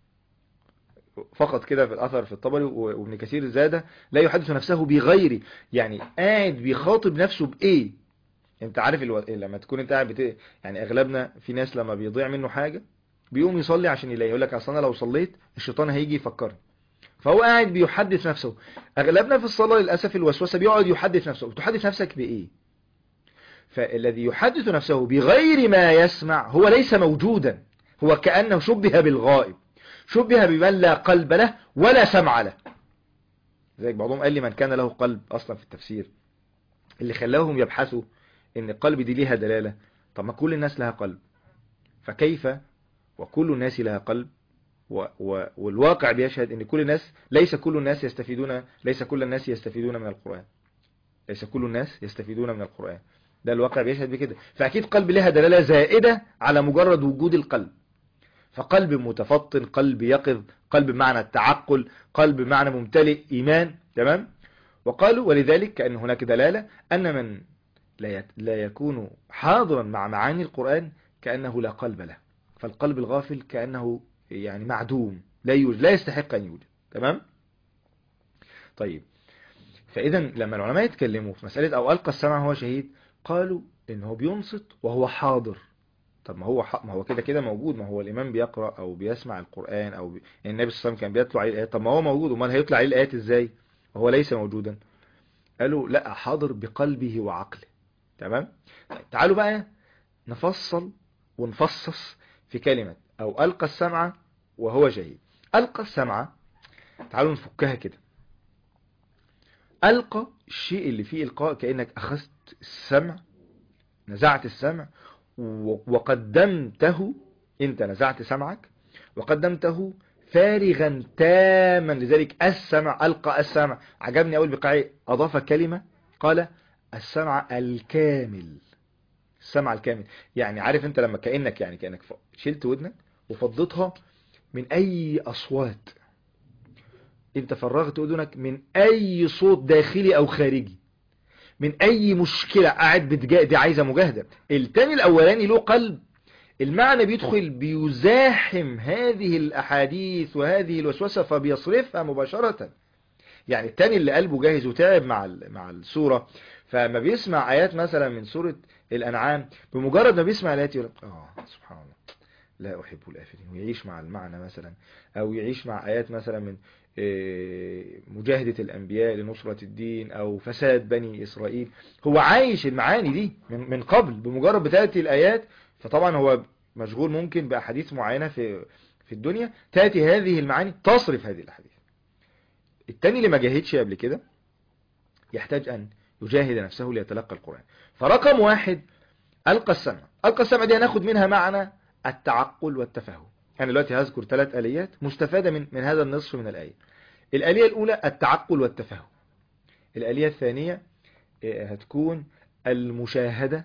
فقط كده في الأثر في الطبري، وابن كثير زاده لا يحدث نفسه بغيره، يعني قاعد بيخاطب نفسه بإيه؟ انت عارف لما تكون انت قاعد يعني اغلبنا في ناس لما بيضيع منه حاجة بيقوم يصلي عشان يلاقي، يقول لك اصل انا لو صليت الشيطان هيجي يفكرني، فهو قاعد بيحدث نفسه. اغلبنا في الصلاة للاسف الوسوسة بيقعد يحدث نفسه. بتحدث نفسك بايه؟ فالذي يحدث نفسه بغير ما يسمع هو ليس موجودا، هو كأنه شبه بالغائب، شبه بمن لا قلب له ولا سمع له. زي بعضهم قال لي من كان له قلب اصلا في التفسير، اللي خلاهم يبحثوا ان القلب دي ليها دلالة. طب ما كل الناس لها قلب، فكيف وكل الناس لها قلب والواقع بيشهد ان كل الناس، ليس كل الناس يستفيدون من القرآن. ليس كل الناس يستفيدون من القرآن، ده الواقع بيشهد بكده. فأكيد قلب لها دلالة زائدة على مجرد وجود القلب. فقلب متفطن، قلب يقظ، قلب بمعنى التعقل، قلب بمعنى ممتلئ إيمان. تمام. وقالوا ولذلك كأن هناك دلالة أن من لا يكون حاضرا مع معاني القرآن كأنه لا قلب له. فالقلب الغافل كأنه يعني معدوم، لا يوجد، لا يستحق أن يوجد. تمام. طيب، فإذا لما العلماء يتكلموا في مسألة أو ألقى السمع هو شهيد، قالوا إنه بينصت وهو حاضر. طب ما هو كده كده موجود، ما هو الإمام بيقرأ أو بيسمع القرآن أو النبي صلى الله عليه وسلم كان بيتلو عليه الآيات. طب ما هو موجود، وما هيطلع عليه الآيات إزاي وهو ليس موجودا؟ قالوا لا، حاضر بقلبه وعقله. تمام. طيب تعالوا بقى نفصل ونفصص في كلمة أو ألقى السمع وهو شهيد. ألقى السمع، تعالوا نفكها كده. ألقى الشيء اللي فيه إلقاء، كأنك أخذت السمع، نزعت السمع وقدمته. أنت نزعت سمعك وقدمته فارغا تاما، لذلك السمع، ألقى السمع. عجبني أول بقاعي أضاف كلمة، قال السمع الكامل. السمع الكامل، يعني عارف أنت لما كأنك شلت ودنك وفضتها من أي أصوات، انت فرغت اذنك من اي صوت داخلي او خارجي، من اي مشكلة قاعد دي عايزة مجاهدة. التاني الاولاني له قلب، المعنى بيدخل بيزاحم هذه الاحاديث وهذه الوسوسة فبيصرفها مباشرة. يعني التاني اللي قلبه جاهز وتعب مع السورة، فما بيسمع ايات مثلا من سورة الانعام، بمجرد ما بيسمع الايات يقول سبحان الله لا أحب الآفلين، ويعيش مع المعنى مثلا، أو يعيش مع آيات مثلا من مجاهدة الأنبياء لنصرة الدين، أو فساد بني إسرائيل. هو عايش المعاني دي من قبل، بمجرد بتأتي الآيات، فطبعا هو مشغول ممكن بأحاديث معينة في الدنيا، تأتي هذه المعاني تصرف هذه الأحاديث. التاني اللي ما جاهدش قبل كده يحتاج أن يجاهد نفسه ليتلقى القرآن. فرقم واحد ألقى السمع. ألقى السمع دي هناخد منها معنى التعقل والتفهم. أنا دلوقتي هذكر 3 آليات مستفادة من هذا النصف من الآية. الآلية الأولى التعقل والتفهم. الآلية الثانية هتكون المشاهدة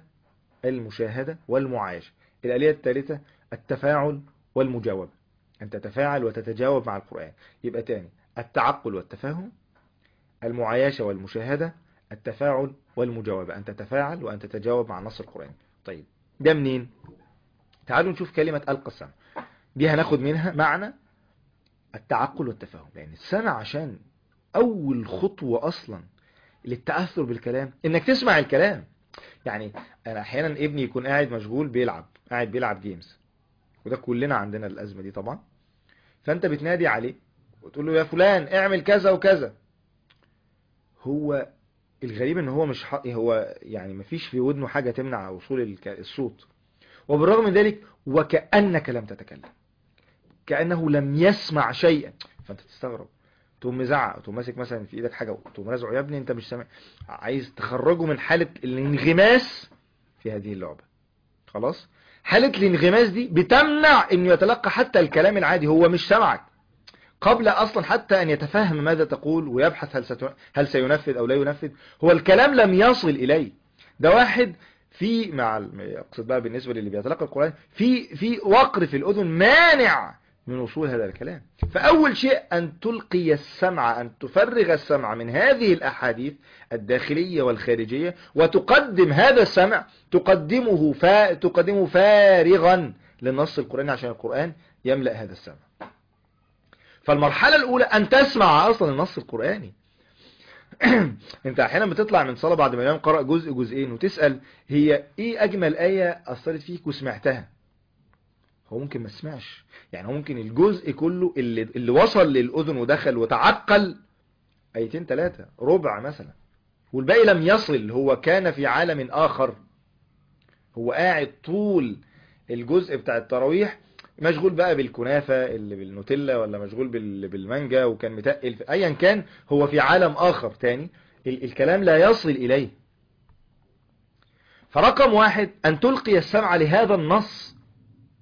والمعايشة. الآلية الثالثة التفاعل والمجاوبة، أن تتفاعل وتتجاوب مع القرآن. يبقى تاني التعقل والتفهم، المعايشة والمشاهدة، التفاعل والمجاوبة، أن تتفاعل وأن تتجاوب مع نص القرآن. طيب ده منين؟ تعالوا نشوف كلمة ألقى السمع دي، هناخد منها معنى التعقل والتفاهم. لأن السمع عشان أول خطوة أصلا للتأثر بالكلام إنك تسمع الكلام. يعني أنا أحيانا ابني يكون قاعد مشغول قاعد بيلعب جيمز، وده كلنا عندنا الأزمة دي طبعا. فأنت بتنادي عليه وتقول له يا فلان اعمل كذا وكذا. هو الغريب ان هو مش هو يعني مفيش في ودنه حاجة تمنع وصول الصوت، وبالرغم من ذلك وكأنك لم تتكلم، كأنه لم يسمع شيئا. فانت تستغرب، تقوم مزعق، تقوم ماسك مثلا في ايدك حاجة وتقوم رازعه، يا ابني انت مش سامع. عايز تخرجه من حالة الانغماس في هذه اللعبة. خلاص، حالة الانغماس دي بتمنع انه يتلقى حتى الكلام العادي. هو مش سمعك قبل اصلا حتى ان يتفهم ماذا تقول ويبحث هل سينفذ او لا ينفذ. هو الكلام لم يصل اليه. ده واحد اقصد بقى بالنسبة للي بيتلقى القرآن في وقر في الاذن مانع من وصول هذا الكلام. فاول شيء ان تلقي السمع، ان تفرغ السمع من هذه الاحاديث الداخلية والخارجية، وتقدم هذا السمع تقدمه فارغا للنص القرآني عشان القرآن يملأ هذا السمع. فالمرحلة الأولى أن تسمع أصلا النص القرآني. أنت أحيانا بتطلع من صلاة بعد ما الإمام قرأ جزء جزئين وتسأل هي إيه أجمل آية أثرت فيك وسمعتها؟ هو ممكن ما سمعش، يعني هو ممكن الجزء كله اللي وصل للأذن ودخل وتعقل 2 3 ربع مثلا، والباقي لم يصل. هو كان في عالم آخر، هو قاعد طول الجزء بتاع التراويح مشغول بقى بالكنافة اللي بالنوتيلا، ولا مشغول بالمانجا وكان متقل ايا كان، هو في عالم اخر تاني، الكلام لا يصل اليه. فرقم واحد ان تلقي السمع لهذا النص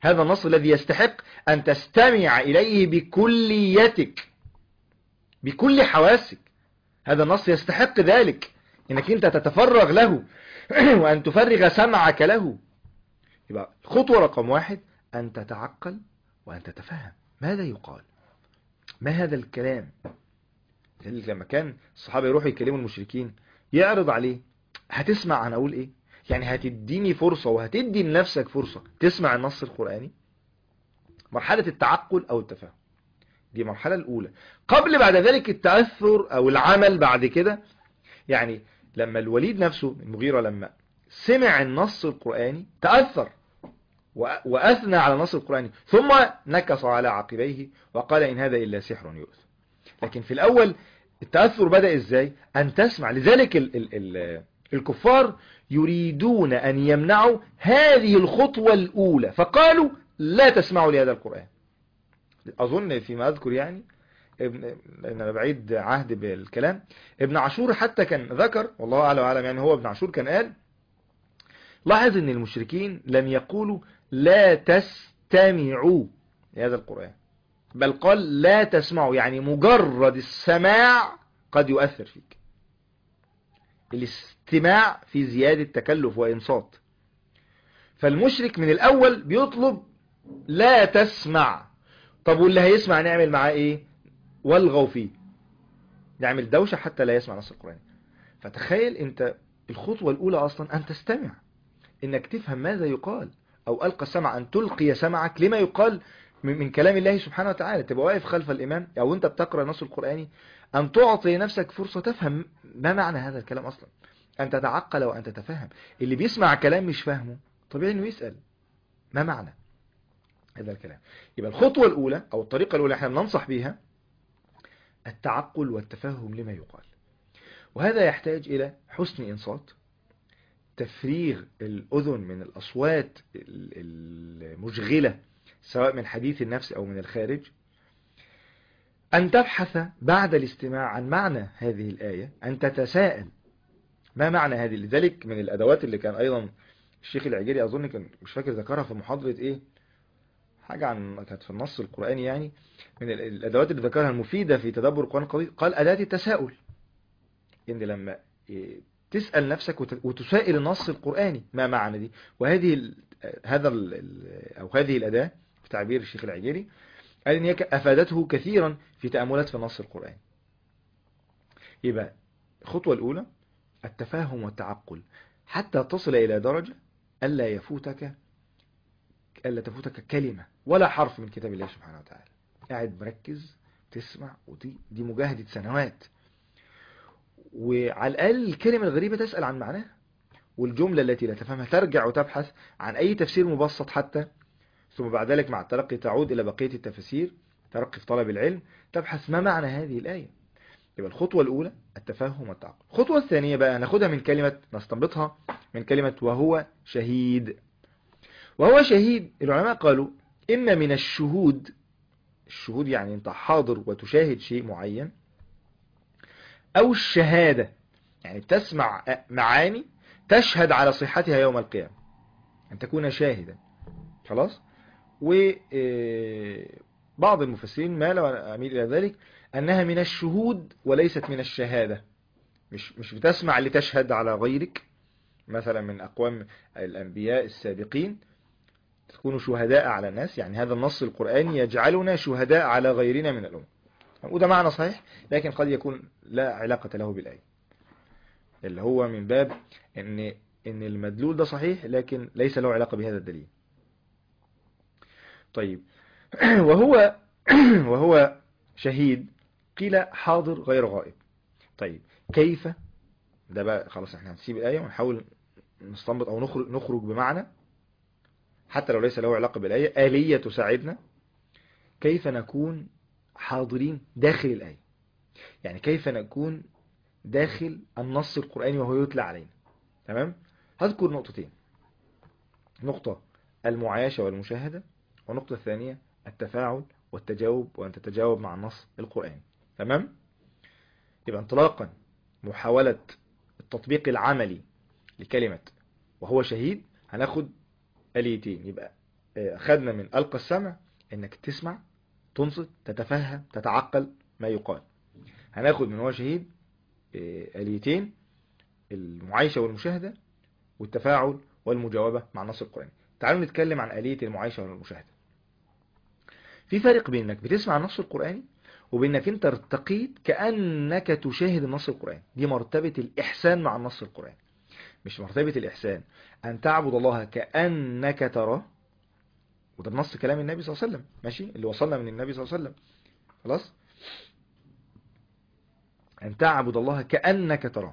هذا النص الذي يستحق أن تستمع إليه بكليتك بكل حواسك. هذا النص يستحق ذلك، إنك أنت تتفرغ له وأن تفرغ سمعك له. يبقى خطوة رقم 1 أن تتعقل وأن تتفهم ماذا يقال، ما هذا الكلام. لما كان الصحابة يروحوا يكلموا المشركين يعرض عليه، هتسمع أنا أقول إيه؟ يعني هتديني فرصة وهتدي لنفسك فرصة تسمع النص القرآني. مرحلة التعقل أو التفاهم دي المرحلة الأولى، قبل بعد ذلك التأثر أو العمل بعد كده. يعني لما الوليد نفسه المغيرة لما سمع النص القرآني تأثر وأثنى على النص القرآني، ثم نكص على عقبيه وقال إن هذا إلا سحر يؤثر. لكن في الأول التأثر بدأ إزاي؟ أن تسمع. لذلك الكفار يريدون أن يمنعوا هذه الخطوة الأولى، فقالوا لا تسمعوا لهذا القرآن. أظن فيما أذكر يعني لأن أنا بعيد عهد بالكلام، ابن عاشور حتى كان ذكر، والله أعلم وأعلم، يعني هو ابن عاشور كان قال لاحظ أن المشركين لم يقولوا لا تستمعوا لهذا القرآن، بل قال لا تسمعوا، يعني مجرد السماع قد يؤثر فيك. الاستماع في زيادة تكلف وإنصات. فالمشرك من الأول بيطلب لا تسمع. طب واللي هيسمع نعمل معاه إيه؟ والغوا فيه، نعمل دوشة حتى لا يسمع نص القرآن. فتخيل أنت الخطوة الأولى أصلا أن تستمع، إنك تفهم ماذا يقال، أو ألقى السمع، أن تلقي سمعك لما يقال من كلام الله سبحانه وتعالى. تبقى واقف خلف الإمام أو أنت بتقرأ النص القرآني، أن تعطي نفسك فرصة تفهم ما معنى هذا الكلام أصلا، أن تتعقل وأن تتفهم. اللي بيسمع كلام مش فاهمه طبيعي إنه يسأل ما معنى هذا الكلام. يبقى الخطوة الأولى أو الطريقة الأولى احنا بننصح بها التعقل والتفهم لما يقال، وهذا يحتاج إلى حسن إنصات، تفريغ الأذن من الأصوات المشغلة سواء من حديث النفس أو من الخارج، أن تبحث بعد الاستماع عن معنى هذه الآية، أن تتساءل ما معنى هذه. لذلك من الأدوات اللي كان أيضا الشيخ العجيري أظن كان مش فاكر ذكرها في محاضرة إيه، حاجة عن كانت في النص القرآني، يعني من الأدوات اللي ذكرها المفيدة في تدبر القرآن القدير، قال أداة التساؤل. إن لما تسأل نفسك وتسائل النص القرآني ما معنى دي. وهذه هذه الأداة في تعبير الشيخ العجيري قال إن هي أفادته كثيرا في تأملات في النص القرآني. يبقى الخطوة الأولى التفاهم والتعقل حتى تصل إلى درجة ألا تفوتك كلمة ولا حرف من كتاب الله سبحانه وتعالى. قاعد مركز تسمع، ودي مجاهدة سنوات. وعلى الأقل الكلمة الغريبة تسأل عن معناها، والجملة التي لا تفهمها ترجع وتبحث عن أي تفسير مبسط حتى، ثم بعد ذلك مع التلقي تعود إلى بقية التفاسير، ترقي في طلب العلم، تبحث ما معنى هذه الآية. يبقى الخطوة الأولى التفاهم والتعقل. الخطوة الثانية بقى ناخدها من كلمة، نستنبطها من كلمة وهو شهيد. وهو شهيد العلماء قالوا إما من الشهود يعني أنت حاضر وتشاهد شيء معين، أو الشهادة يعني تسمع معاني تشهد على صحتها يوم القيامة، أن تكون شاهدا. خلاص. وبعض المفسرين مال وأميل إلى ذلك أنها من الشهود وليست من الشهادة. مش بتسمع لتشهد على غيرك، مثلا من أقوام الأنبياء السابقين تكونوا شهداء على الناس، يعني هذا النص القرآني يجعلنا شهداء على غيرنا من الأمم. وده معنى صحيح، لكن قد يكون لا علاقة له بالآية، اللي هو من باب إن المدلول ده صحيح لكن ليس له علاقة بهذا الدليل. طيب وهو شهيد، قيل حاضر غير غائب. طيب كيف؟ ده بقى خلاص احنا هنسيب الآية ونحاول نستنبط أو نخرج بمعنى حتى لو ليس له علاقة بالآية، آلية تساعدنا كيف نكون حاضرين داخل الآية. يعني كيف نكون داخل النص القرآني وهو يتلى علينا. تمام؟ هذكر نقطتين: نقطة المعايشة والمشاهدة، ونقطة الثانية التفاعل والتجاوب، وأن تتجاوب مع النص القرآني. تمام؟ يبقى انطلاقا محاولة التطبيق العملي لكلمة وهو شهيد هناخد آليتين. يبقى خدنا من ألقى السمع انك تسمع، تنصت، تتفهم، تتعقل ما يقال. هناخد من هو شهيد آليتين: المعايشة والمشاهدة، والتفاعل والمجاوبة مع النص القرآني. تعالوا نتكلم عن آلية المعايشة والمشاهدة. في فرق بين انك بتسمع النص القرآني وبينك انت ارتقيت كأنك تشاهد النص القرآني. دي مرتبة الإحسان مع النص القرآني، مش مرتبة الإحسان أن تعبد الله كأنك تراه، وده بنص كلام النبي صلى الله عليه وسلم، ماشي، اللي وصلنا من النبي صلى الله عليه وسلم. خلاص، أن تعبد الله كأنك تراه.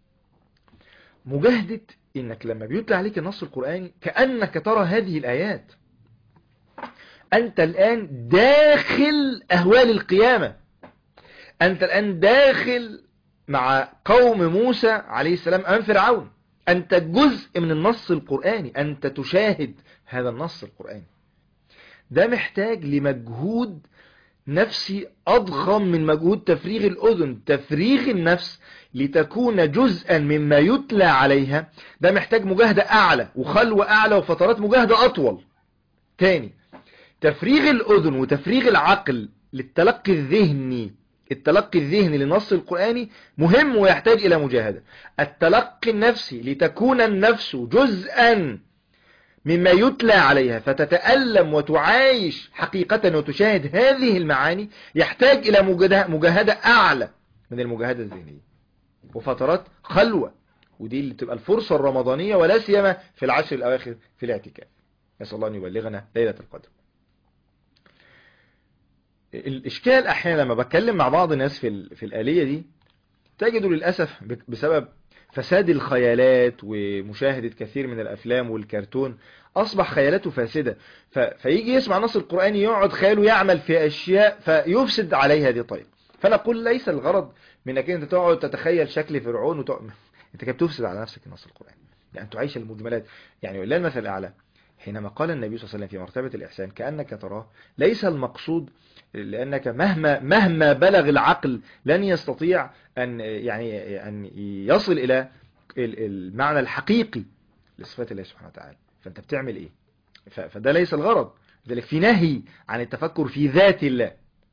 مجاهدة إنك لما بيتلى عليك النص القرآني كأنك ترى هذه الآيات. أنت الآن داخل أهوال القيامة، أنت الآن داخل مع قوم موسى عليه السلام أمام فرعون. أنت جزء من النص القرآني، أنت تشاهد هذا النص القرآني. ده محتاج لمجهود نفسي أضخم من مجهود تفريغ الأذن. تفريغ النفس لتكون جزءا مما يتلى عليها، ده محتاج مجاهدة أعلى وخلوة أعلى وفترات مجاهدة أطول. تاني، تفريغ الأذن وتفريغ العقل للتلقي الذهني، التلقي الذهني للنص القرآني مهم ويحتاج إلى مجاهدة. التلقي النفسي لتكون النفس جزءا مما يتلى عليها فتتألم وتعايش حقيقة وتشاهد هذه المعاني، يحتاج إلى مجاهدة أعلى من المجاهدة الذهنية وفترات خلوة. ودي اللي تبقى الفرصة الرمضانية، ولا سيما في العشر الأواخر في الاعتكاف. نسأل الله أن يبلغنا ليلة القدر. الإشكال أحيانا لما بتكلم مع بعض الناس في الآلية دي، تجدوا للأسف بسبب فساد الخيالات ومشاهدة كثير من الأفلام والكرتون أصبح خيالاته فاسدة، فيجي يسمع نص القرآني يقعد خياله يعمل في أشياء فيفسد عليها هذه الطريقة. فأنا أقول ليس الغرض منك أنت تقعد تتخيل شكل فرعون أنت كده بتفسد على نفسك النص القرآني، يعني تعيش المجملات. يعني ولله المثل الأعلى، حينما قال النبي صلى الله عليه وسلم في مرتبة الإحسان كأنك تراه، ليس المقصود لأنك مهما بلغ العقل لن يستطيع أن يصل إلى المعنى الحقيقي لصفات الله سبحانه وتعالى. فأنت بتعمل إيه؟ فده ليس الغرض. لذلك في نهي عن التفكر في ذات الله.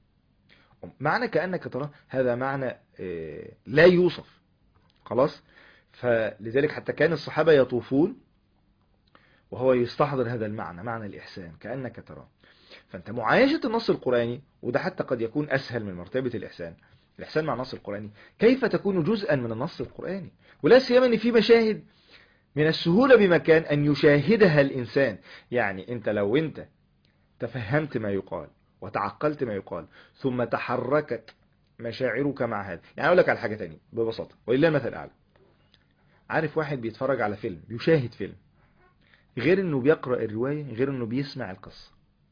معنى كأنك تراه هذا معنى لا يوصف. خلاص، فلذلك حتى كان الصحابة يطوفون وهو يستحضر هذا المعنى، معنى الإحسان كأنك تراه. فأنت معايشة النص القرآني، وده حتى قد يكون أسهل من مرتبة الإحسان مع النص القرآني. كيف تكون جزءا من النص القرآني؟ ولا سيما أن في مشاهد من السهولة بمكان أن يشاهدها الإنسان. يعني أنت لو أنت تفهمت ما يقال وتعقلت ما يقال ثم تحركت مشاعرك مع هذا. يعني أقول لك على حاجة تانية ببساطة ولله المثل الأعلى. عارف واحد بيتفرج على فيلم، بيشاهد فيلم، غير أنه بيقرأ الرواية، غير أنه بيسمع القصة.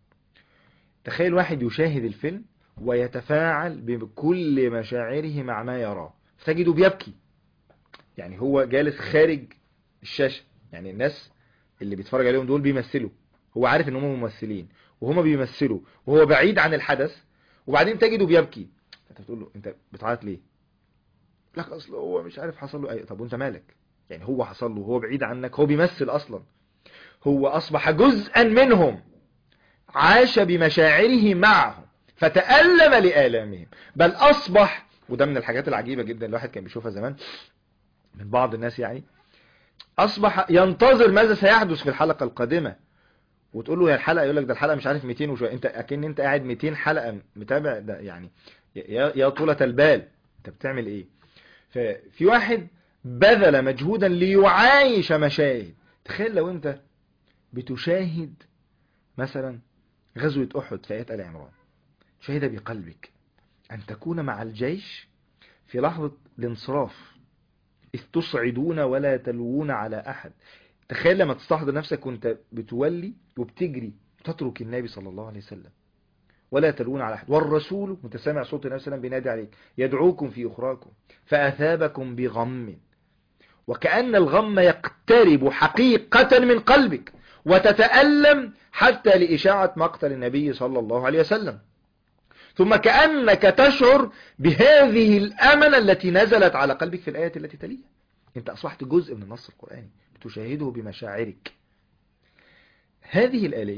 تخيل واحد يشاهد الفيلم ويتفاعل بكل مشاعره مع ما يراه، فتجده بيبكي. يعني هو جالس خارج الشاشة، يعني الناس اللي بيتفرج عليهم دول بيمثلوا، هو عارف ان هم ممثلين وهم بيمثلوا وهو بعيد عن الحدث، وبعدين تجده بيبكي. انت بتقول له انت بتعيط ليه؟ لك اصل هو مش عارف حصل له ايه. طب وانت مالك؟ يعني هو حصل له، هو بعيد عنك، هو بيمثل اصلا، هو اصبح جزءا منهم، عاش بمشاعره معهم فتألم لآلامهم، بل أصبح، وده من الحاجات العجيبة جدا الواحد كان بيشوفها زمان من بعض الناس، يعني أصبح ينتظر ماذا سيحدث في الحلقة القادمة. وتقول له يا الحلقة، يقول لك ده الحلقة مش عارف 200 وشوية. انت اكن انت قاعد 200 حلقة متابع ده، يعني يا طولة البال انت بتعمل ايه؟ ففي واحد بذل مجهودا ليعايش مشاهد. تخيل لو انت بتشاهد مثلا غزوة أحد في آيات آل عمران، شهد بقلبك أن تكون مع الجيش في لحظة الانصراف إذ تصعدون ولا تلوون على أحد. تخيل لما تستحضر نفسك وانت بتولي وبتجري وتترك النبي صلى الله عليه وسلم، ولا تلوون على أحد، والرسول متسامع صوت النبي صلى الله عليه وسلم بينادي عليك يدعوكم في أخراكم فأثابكم بغم، وكأن الغم يقترب حقيقة من قلبك وتتألم حتى لإشاعة مقتل النبي صلى الله عليه وسلم. ثم كأنك تشعر بهذه الأمنة التي نزلت على قلبك في الآية التي تليها. انت أصبحت جزء من النص القرآني، بتشاهده بمشاعرك. هذه الآلية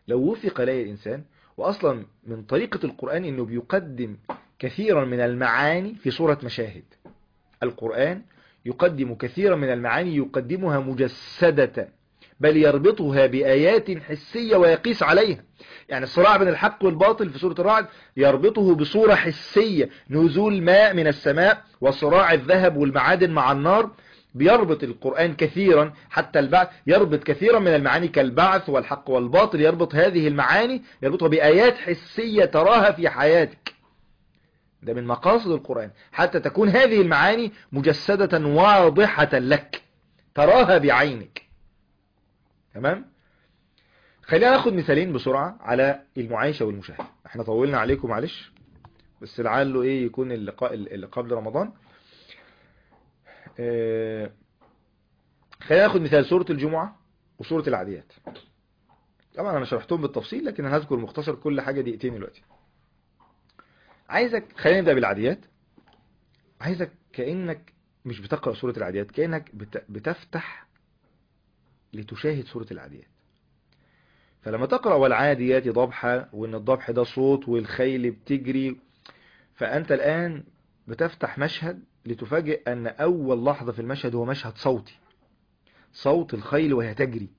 لو وفق إليه الإنسان. وأصلا من طريقة القرآن أنه بيقدم كثيرا من المعاني في صورة مشاهد. القرآن يقدم كثيرا من المعاني يقدمها مجسدة، بل يربطها بآيات حسية ويقيس عليها. يعني الصراع بين الحق والباطل في سورة الرعد يربطه بصورة حسية، نزول ماء من السماء وصراع الذهب والمعادن مع النار. بيربط القرآن كثيرا حتى البعث، يربط كثيرا من المعاني كالبعث والحق والباطل، يربط هذه المعاني يربطها بآيات حسية تراها في حياتك. ده من مقاصد القرآن، حتى تكون هذه المعاني مجسدة واضحة لك تراها بعينك. تمام؟ خلينا ناخد مثالين بسرعة على المعايشة والمشاهدة. احنا طولنا عليكم معلش، بس لعله ايه يكون اللقاء اللي قبل رمضان. خلينا ناخد مثال سورة الجمعة وسورة العاديات. طبعا انا شرحتهم بالتفصيل، لكن انا هذكر مختصر كل حاجة دقيقتين دلوقتي. خلينا نبدأ بالعاديات. عايزك كأنك مش بتقرأ سورة العاديات، كأنك بتفتح لتشاهد سورة العاديات. فلما تقرأ والعاديات ضبحا، وان الضبح ده صوت والخيل بتجري، فأنت الآن بتفتح مشهد لتفاجئ أن أول لحظة في المشهد هو مشهد صوتي، صوت الخيل وهي تجري.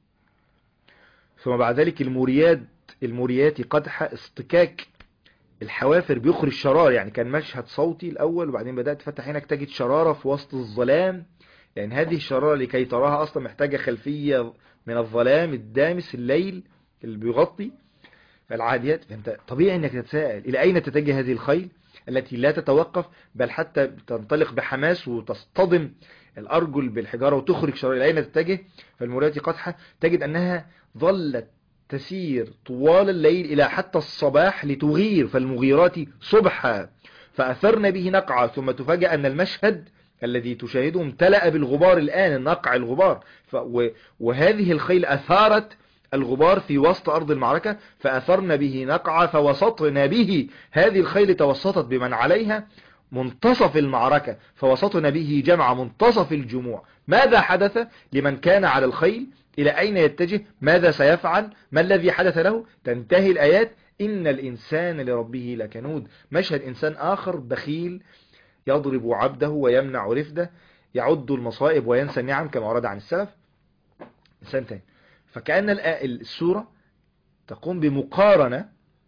ثم بعد ذلك الموريات قدح، اصطكاك الحوافر بيخرج شرار. يعني كان مشهد صوتي الأول، وبعدين بدأت تفتح عينك تجد شرارة في وسط الظلام. يعني هذه الشرارة لكي تراها أصلا محتاجة خلفية من الظلام الدامس، الليل اللي بيغطي. فالعاديات، فأنت طبيعي أنك تتساءل إلى أين تتجه هذه الخيل التي لا تتوقف، بل حتى تنطلق بحماس وتصطدم الأرجل بالحجارة وتخرج شرارة، إلى أين تتجه؟ فالموريات قدحة تجد أنها ظلت تسير طوال الليل إلى حتى الصباح لتغير، فالمغيرات صبحا فأثرن به نقعا. ثم تفاجأ أن المشهد الذي تشاهده امتلأ بالغبار الآن، النقع الغبار. وهذه الخيل أثارت الغبار في وسط أرض المعركة، فأثرن به نقعا فوسطن به. هذه الخيل توسطت بمن عليها منتصف المعركة، فوسطن به جمع منتصف الجموع. ماذا حدث لمن كان على الخيل؟ إلى أين يتجه؟ ماذا سيفعل؟ ما الذي حدث له؟ تنتهي الآيات: إن الإنسان لربه لكنود. مشهد إنسان آخر بخيل يضرب عبده ويمنع رفده، يعد المصائب وينسى النعم كما ورد عن السلف. إنسان تاني. فكأن السورة تقوم بمقارنة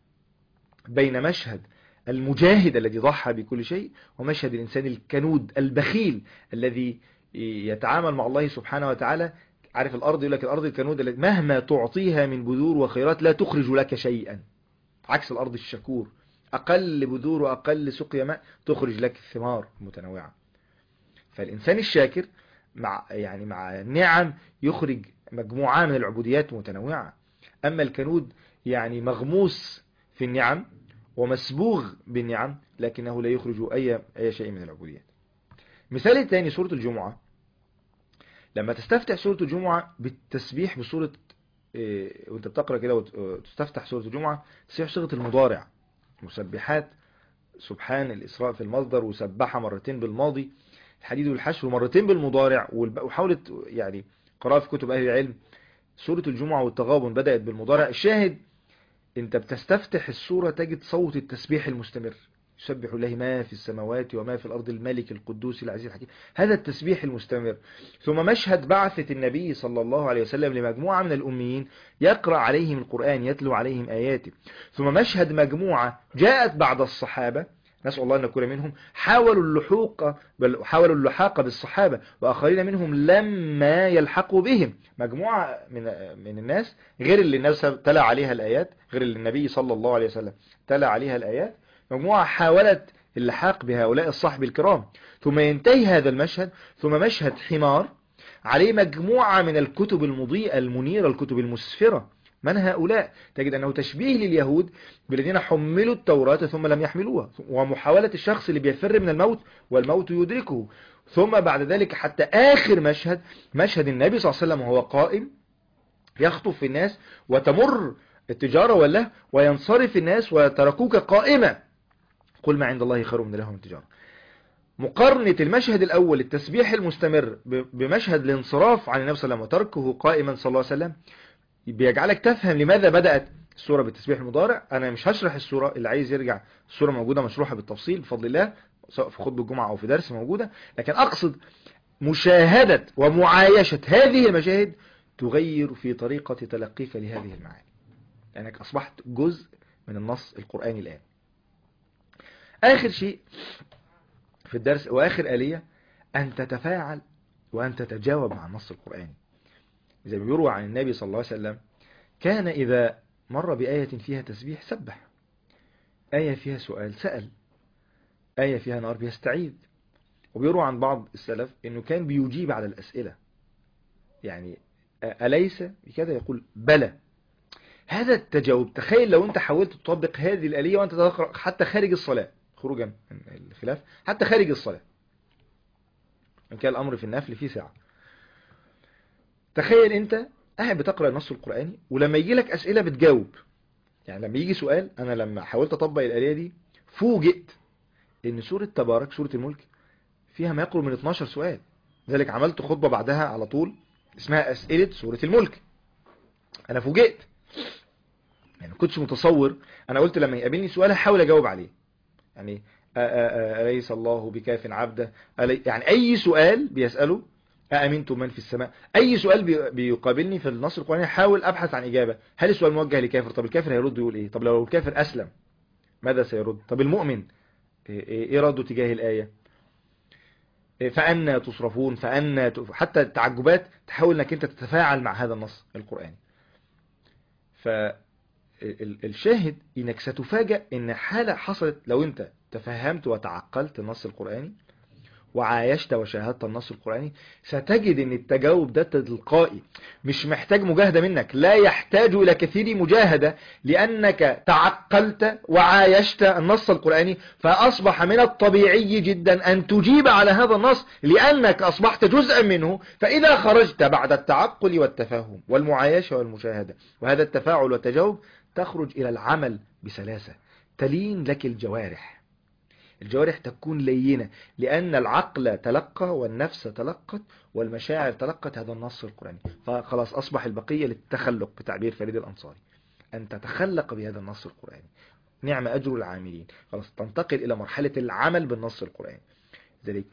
بين مشهد المجاهد الذي ضحى بكل شيء، ومشهد الإنسان الكنود البخيل الذي يتعامل مع الله سبحانه وتعالى. عارف الأرض، يقول لك الأرض الكنود التي مهما تعطيها من بذور وخيرات لا تخرج لك شيئا، عكس الأرض الشكور، أقل بذور وأقل سقيا ماء تخرج لك ثمار متنوعة. فالإنسان الشاكر مع النعم يخرج مجموعة من العبوديات متنوعة. أما الكنود يعني مغموس في النعم ومسبوغ بالنعم، لكنه لا يخرج أي شيء من العبوديات. مثال الثاني سورة الجمعة. لما تستفتح سورة الجمعة بالتسبيح بسورة وانت بتقرأ كده وتستفتح سورة الجمعة تسبيح صيغة المضارع، مسبحات، سبحان الإسراء في المصدر، وسبح مرتين بالماضي، الحديد والحشر مرتين بالمضارع. وحاولت يعني قراءة في كتب أهل العلم سورة الجمعة والتغابن بدأت بالمضارع. الشاهد انت بتستفتح السورة تجد صوت التسبيح المستمر، يسبح الله ما في السماوات وما في الأرض الملك القدوس العزيز الحكيم، هذا التسبيح المستمر. ثم مشهد بعثة النبي صلى الله عليه وسلم لمجموعة من الأميين يقرأ عليهم القرآن، يتلو عليهم آياته. ثم مشهد مجموعة جاءت بعد الصحابة، نسأل الله أن نكون منهم، حاولوا اللحاق بالصحابة، وآخرين منهم لما يلحقوا بهم. مجموعة من الناس غير اللي الناس تلا عليها الآيات، غير اللي النبي صلى الله عليه وسلم تلا عليها الآيات، مجموعة حاولت اللحاق بهؤلاء الصحب الكرام. ثم ينتهي هذا المشهد، ثم مشهد حمار عليه مجموعة من الكتب المضيئة المنيرة، الكتب المسفرة. من هؤلاء؟ تجد أنه تشبيه لليهود بالذين حملوا التوراة ثم لم يحملوها، ومحاولة الشخص اللي بيفر من الموت والموت يدركه. ثم بعد ذلك حتى آخر مشهد النبي صلى الله عليه وسلم وهو قائم يخطف في الناس، وتمر التجارة والله وينصرف الناس وتركوك قائمة، قل ما عند الله خير من اللهو والتجارة. مقارنة المشهد الأول التسبيح المستمر بمشهد الانصراف عن النبي صلى الله عليه وسلم وتركه قائما صلى الله عليه وسلم بيجعلك تفهم لماذا بدأت السورة بالتسبيح المضارع. أنا مش هشرح السورة، اللي عايز يرجع السورة موجودة مشروحة بالتفصيل بفضل الله، سواء في خطبة الجمعة أو في درس موجودة. لكن أقصد مشاهدة ومعايشة هذه المشاهد تغير في طريقة تلقيك لهذه المعاني، لأنك أصبحت جزء من النص القرآني الآن. آخر شيء في الدرس وآخر آلية أن تتفاعل وأن تتجاوب مع النص القرآني. زي ما بيروى عن النبي صلى الله عليه وسلم كان إذا مر بآية فيها تسبيح سبح، آية فيها سؤال سأل، آية فيها نار بيستعيذ. وبيروى عن بعض السلف أنه كان بيجيب على الأسئلة، يعني أليس بكذا يقول بلى. هذا التجاوب، تخيل لو أنت حاولت تطبق هذه الآلية وأنت تقرأ حتى خارج الصلاة، خروجا من الخلاف، حتى خارج الصلاة إن كان الأمر في النفل فيه ساعة. تخيل أنت قاعد بتقرأ النص القرآني ولما يجي لك أسئلة بتجاوب. يعني لما يجي سؤال، أنا لما حاولت أطبق الآلية دي فوجئت إن سورة تبارك، سورة الملك، فيها ما يقرب من 12 سؤال. ذلك عملت خطبة بعدها على طول اسمها أسئلة سورة الملك. أنا فوجئت، يعني ما كنتش متصور. أنا قلت لما يقابلني سؤال هحاول أجاوب عليه، يعني أليس الله بكاف عبده، يعني أي سؤال بيسأله، أأمنتم من في السماء، أي سؤال بيقابلني في النص القرآني حاول أبحث عن إجابة. هل السؤال موجه لكافر؟ طب الكافر هيرد يقول إيه؟ طب لو الكافر أسلم ماذا سيرد؟ طب المؤمن إيه رده تجاه الآية؟ فأنا تصرفون، حتى التعجبات تحاول أنك أنت تتفاعل مع هذا النص القرآني. فالشاهد أنك ستفاجأ أن حالة حصلت لو أنت تفهمت وتعقلت النص القرآني وعايشت وشاهدت النص القرآني، ستجد ان التجاوب ده تلقائي، مش محتاج مجاهدة منك، لا يحتاج الى كثير مجاهدة، لانك تعقلت وعايشت النص القرآني، فاصبح من الطبيعي جدا ان تجيب على هذا النص لانك اصبحت جزءا منه. فاذا خرجت بعد التعقل والتفهم والمعايشة والمشاهدة وهذا التفاعل والتجاوب، تخرج الى العمل بسلاسة، تلين لك الجوارح تكون لينة، لأن العقل تلقى والنفس تلقت والمشاعر تلقت هذا النص القرآني. فخلاص أصبح البقية للتخلق بتعبير فريد الأنصاري، أن تتخلق بهذا النص القرآني. نعم أجر العاملين. خلاص تنتقل إلى مرحلة العمل بالنص القرآني. ذلك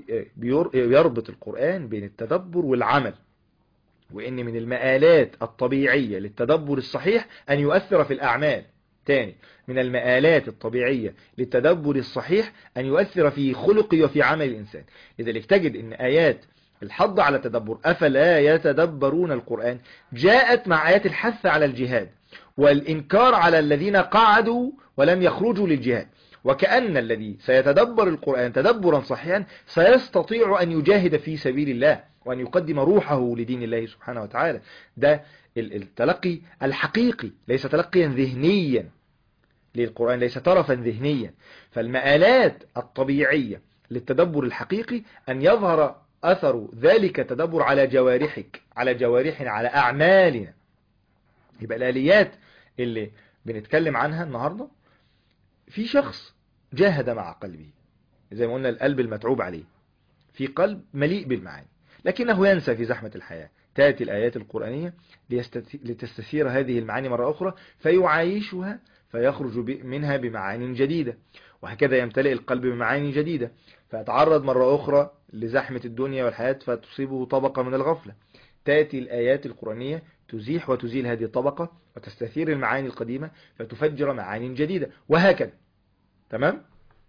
يربط القرآن بين التدبر والعمل، وإن من المآلات الطبيعية للتدبر الصحيح أن يؤثر في الأعمال. تاني، من المآلات الطبيعية للتدبر الصحيح أن يؤثر في خلقه وفي عمل الإنسان. لذلك تجد أن آيات الحض على التدبر، أفلا يتدبرون القرآن، جاءت مع آيات الحث على الجهاد والإنكار على الذين قعدوا ولم يخرجوا للجهاد. وكأن الذي سيتدبر القرآن تدبرا صحيحا سيستطيع أن يجاهد في سبيل الله وأن يقدم روحه لدين الله سبحانه وتعالى. ده التلقي الحقيقي، ليس تلقيا ذهنيا للقرآن، ليس طرفا ذهنيا. فالمآلات الطبيعية للتدبر الحقيقي أن يظهر أثر ذلك التدبر على جوارحك، على جوارحنا، على أعمالنا. يبقى الآليات اللي بنتكلم عنها النهاردة، في شخص جاهد مع قلبه، زي ما قلنا القلب المتعوب عليه، في قلب مليء بالمعاني لكنه ينسى في زحمة الحياة. تأتي الآيات القرآنية لتستثير هذه المعاني مرة أخرى فيعايشها فيخرج منها بمعاني جديدة، وهكذا يمتلئ القلب بمعاني جديدة، فيتعرض مرة أخرى لزحمة الدنيا والحياة فتصيبه طبقة من الغفلة. تأتي الآيات القرآنية تزيح وتزيل هذه الطبقة وتستثير المعاني القديمة فتفجر معاني جديدة، وهكذا. تمام؟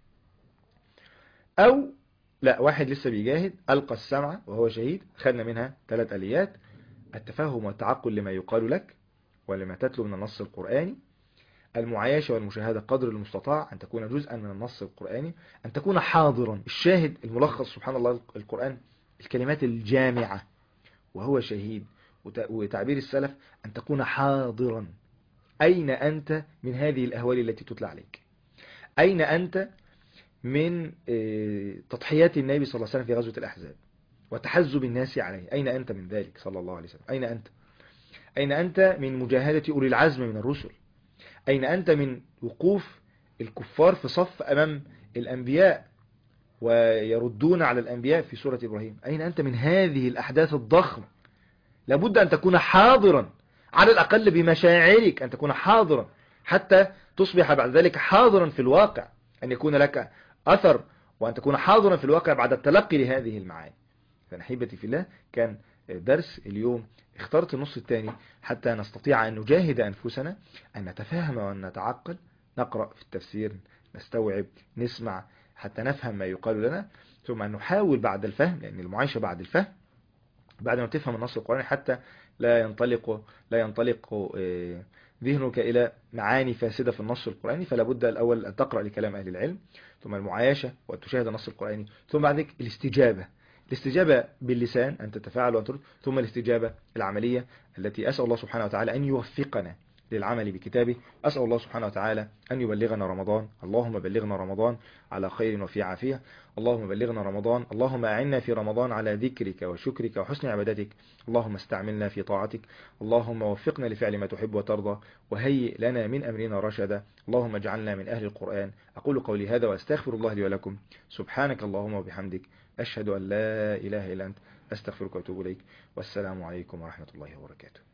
أو لا، واحد لسه بيجاهد، ألقى السمع وهو شهيد، خدنا منها 3 آليات: التفهم والتعقل لما يقال لك ولما تتلو من النص القرآني، المعايشة والمشاهدة قدر المستطاع، أن تكون جزءا من النص القرآني، أن تكون حاضرا. الشاهد الملخص سبحان الله القرآن الكلمات الجامعة وهو شهيد. وتعبير السلف أن تكون حاضرا. أين أنت من هذه الأهوال التي تتلى عليك؟ أين أنت من تضحيات النبي صلى الله عليه وسلم في غزوة الأحزاب وتحزب الناس عليه؟ أين أنت من ذلك صلى الله عليه وسلم؟ أين أنت؟ أين أنت من مجاهدة أولي العزم من الرسل؟ أين أنت من وقوف الكفار في صف أمام الأنبياء ويردون على الأنبياء في سورة إبراهيم؟ أين أنت من هذه الأحداث الضخمة؟ لابد أن تكون حاضرا على الأقل بمشاعرك أن تكون حاضرا، حتى تصبح بعد ذلك حاضرا في الواقع، أن يكون لك أثر، وأن تكون حاضرا في الواقع بعد التلقي لهذه المعاني. فنحبتي في الله، كان درس اليوم اخترت النص الثاني حتى نستطيع أن نجاهد أنفسنا، أن نتفاهم وأن نتعقل، نقرأ في التفسير، نستوعب، نسمع حتى نفهم ما يقال لنا، ثم نحاول بعد الفهم، لأن المعايشة بعد الفهم، بعد ما تفهم النص القرآني حتى لا ينطلق ذهنك إلى معاني فاسدة في النص القرآني. فلا بد الأول أن تقرأ لكلام أهل العلم، ثم المعايشة وأن تشاهد النص القرآني، ثم بعد ذلك الاستجابة باللسان أن تتفاعل وأن ترد، ثم الاستجابة العملية التي أسأل الله سبحانه وتعالى أن يوفقنا للعمل بكتابه. أسأل الله سبحانه وتعالى أن يبلغنا رمضان، اللهم بلغنا رمضان على خير وفي عافية. اللهم بلغنا رمضان، اللهم أعنا في رمضان على ذكرك وشكرك وحسن عبادتك. اللهم استعملنا في طاعتك، اللهم وفقنا لفعل ما تحب وترضى، وهيئ لنا من أمرنا رشدا. اللهم اجعلنا من أهل القرآن. أقول قولي هذا وأستغفر الله لي ولكم. سبحانك اللهم وبحمدك، أشهد أن لا إله إلا أنت، أستغفرك وأتوب إليك. والسلام عليكم ورحمة الله وبركاته.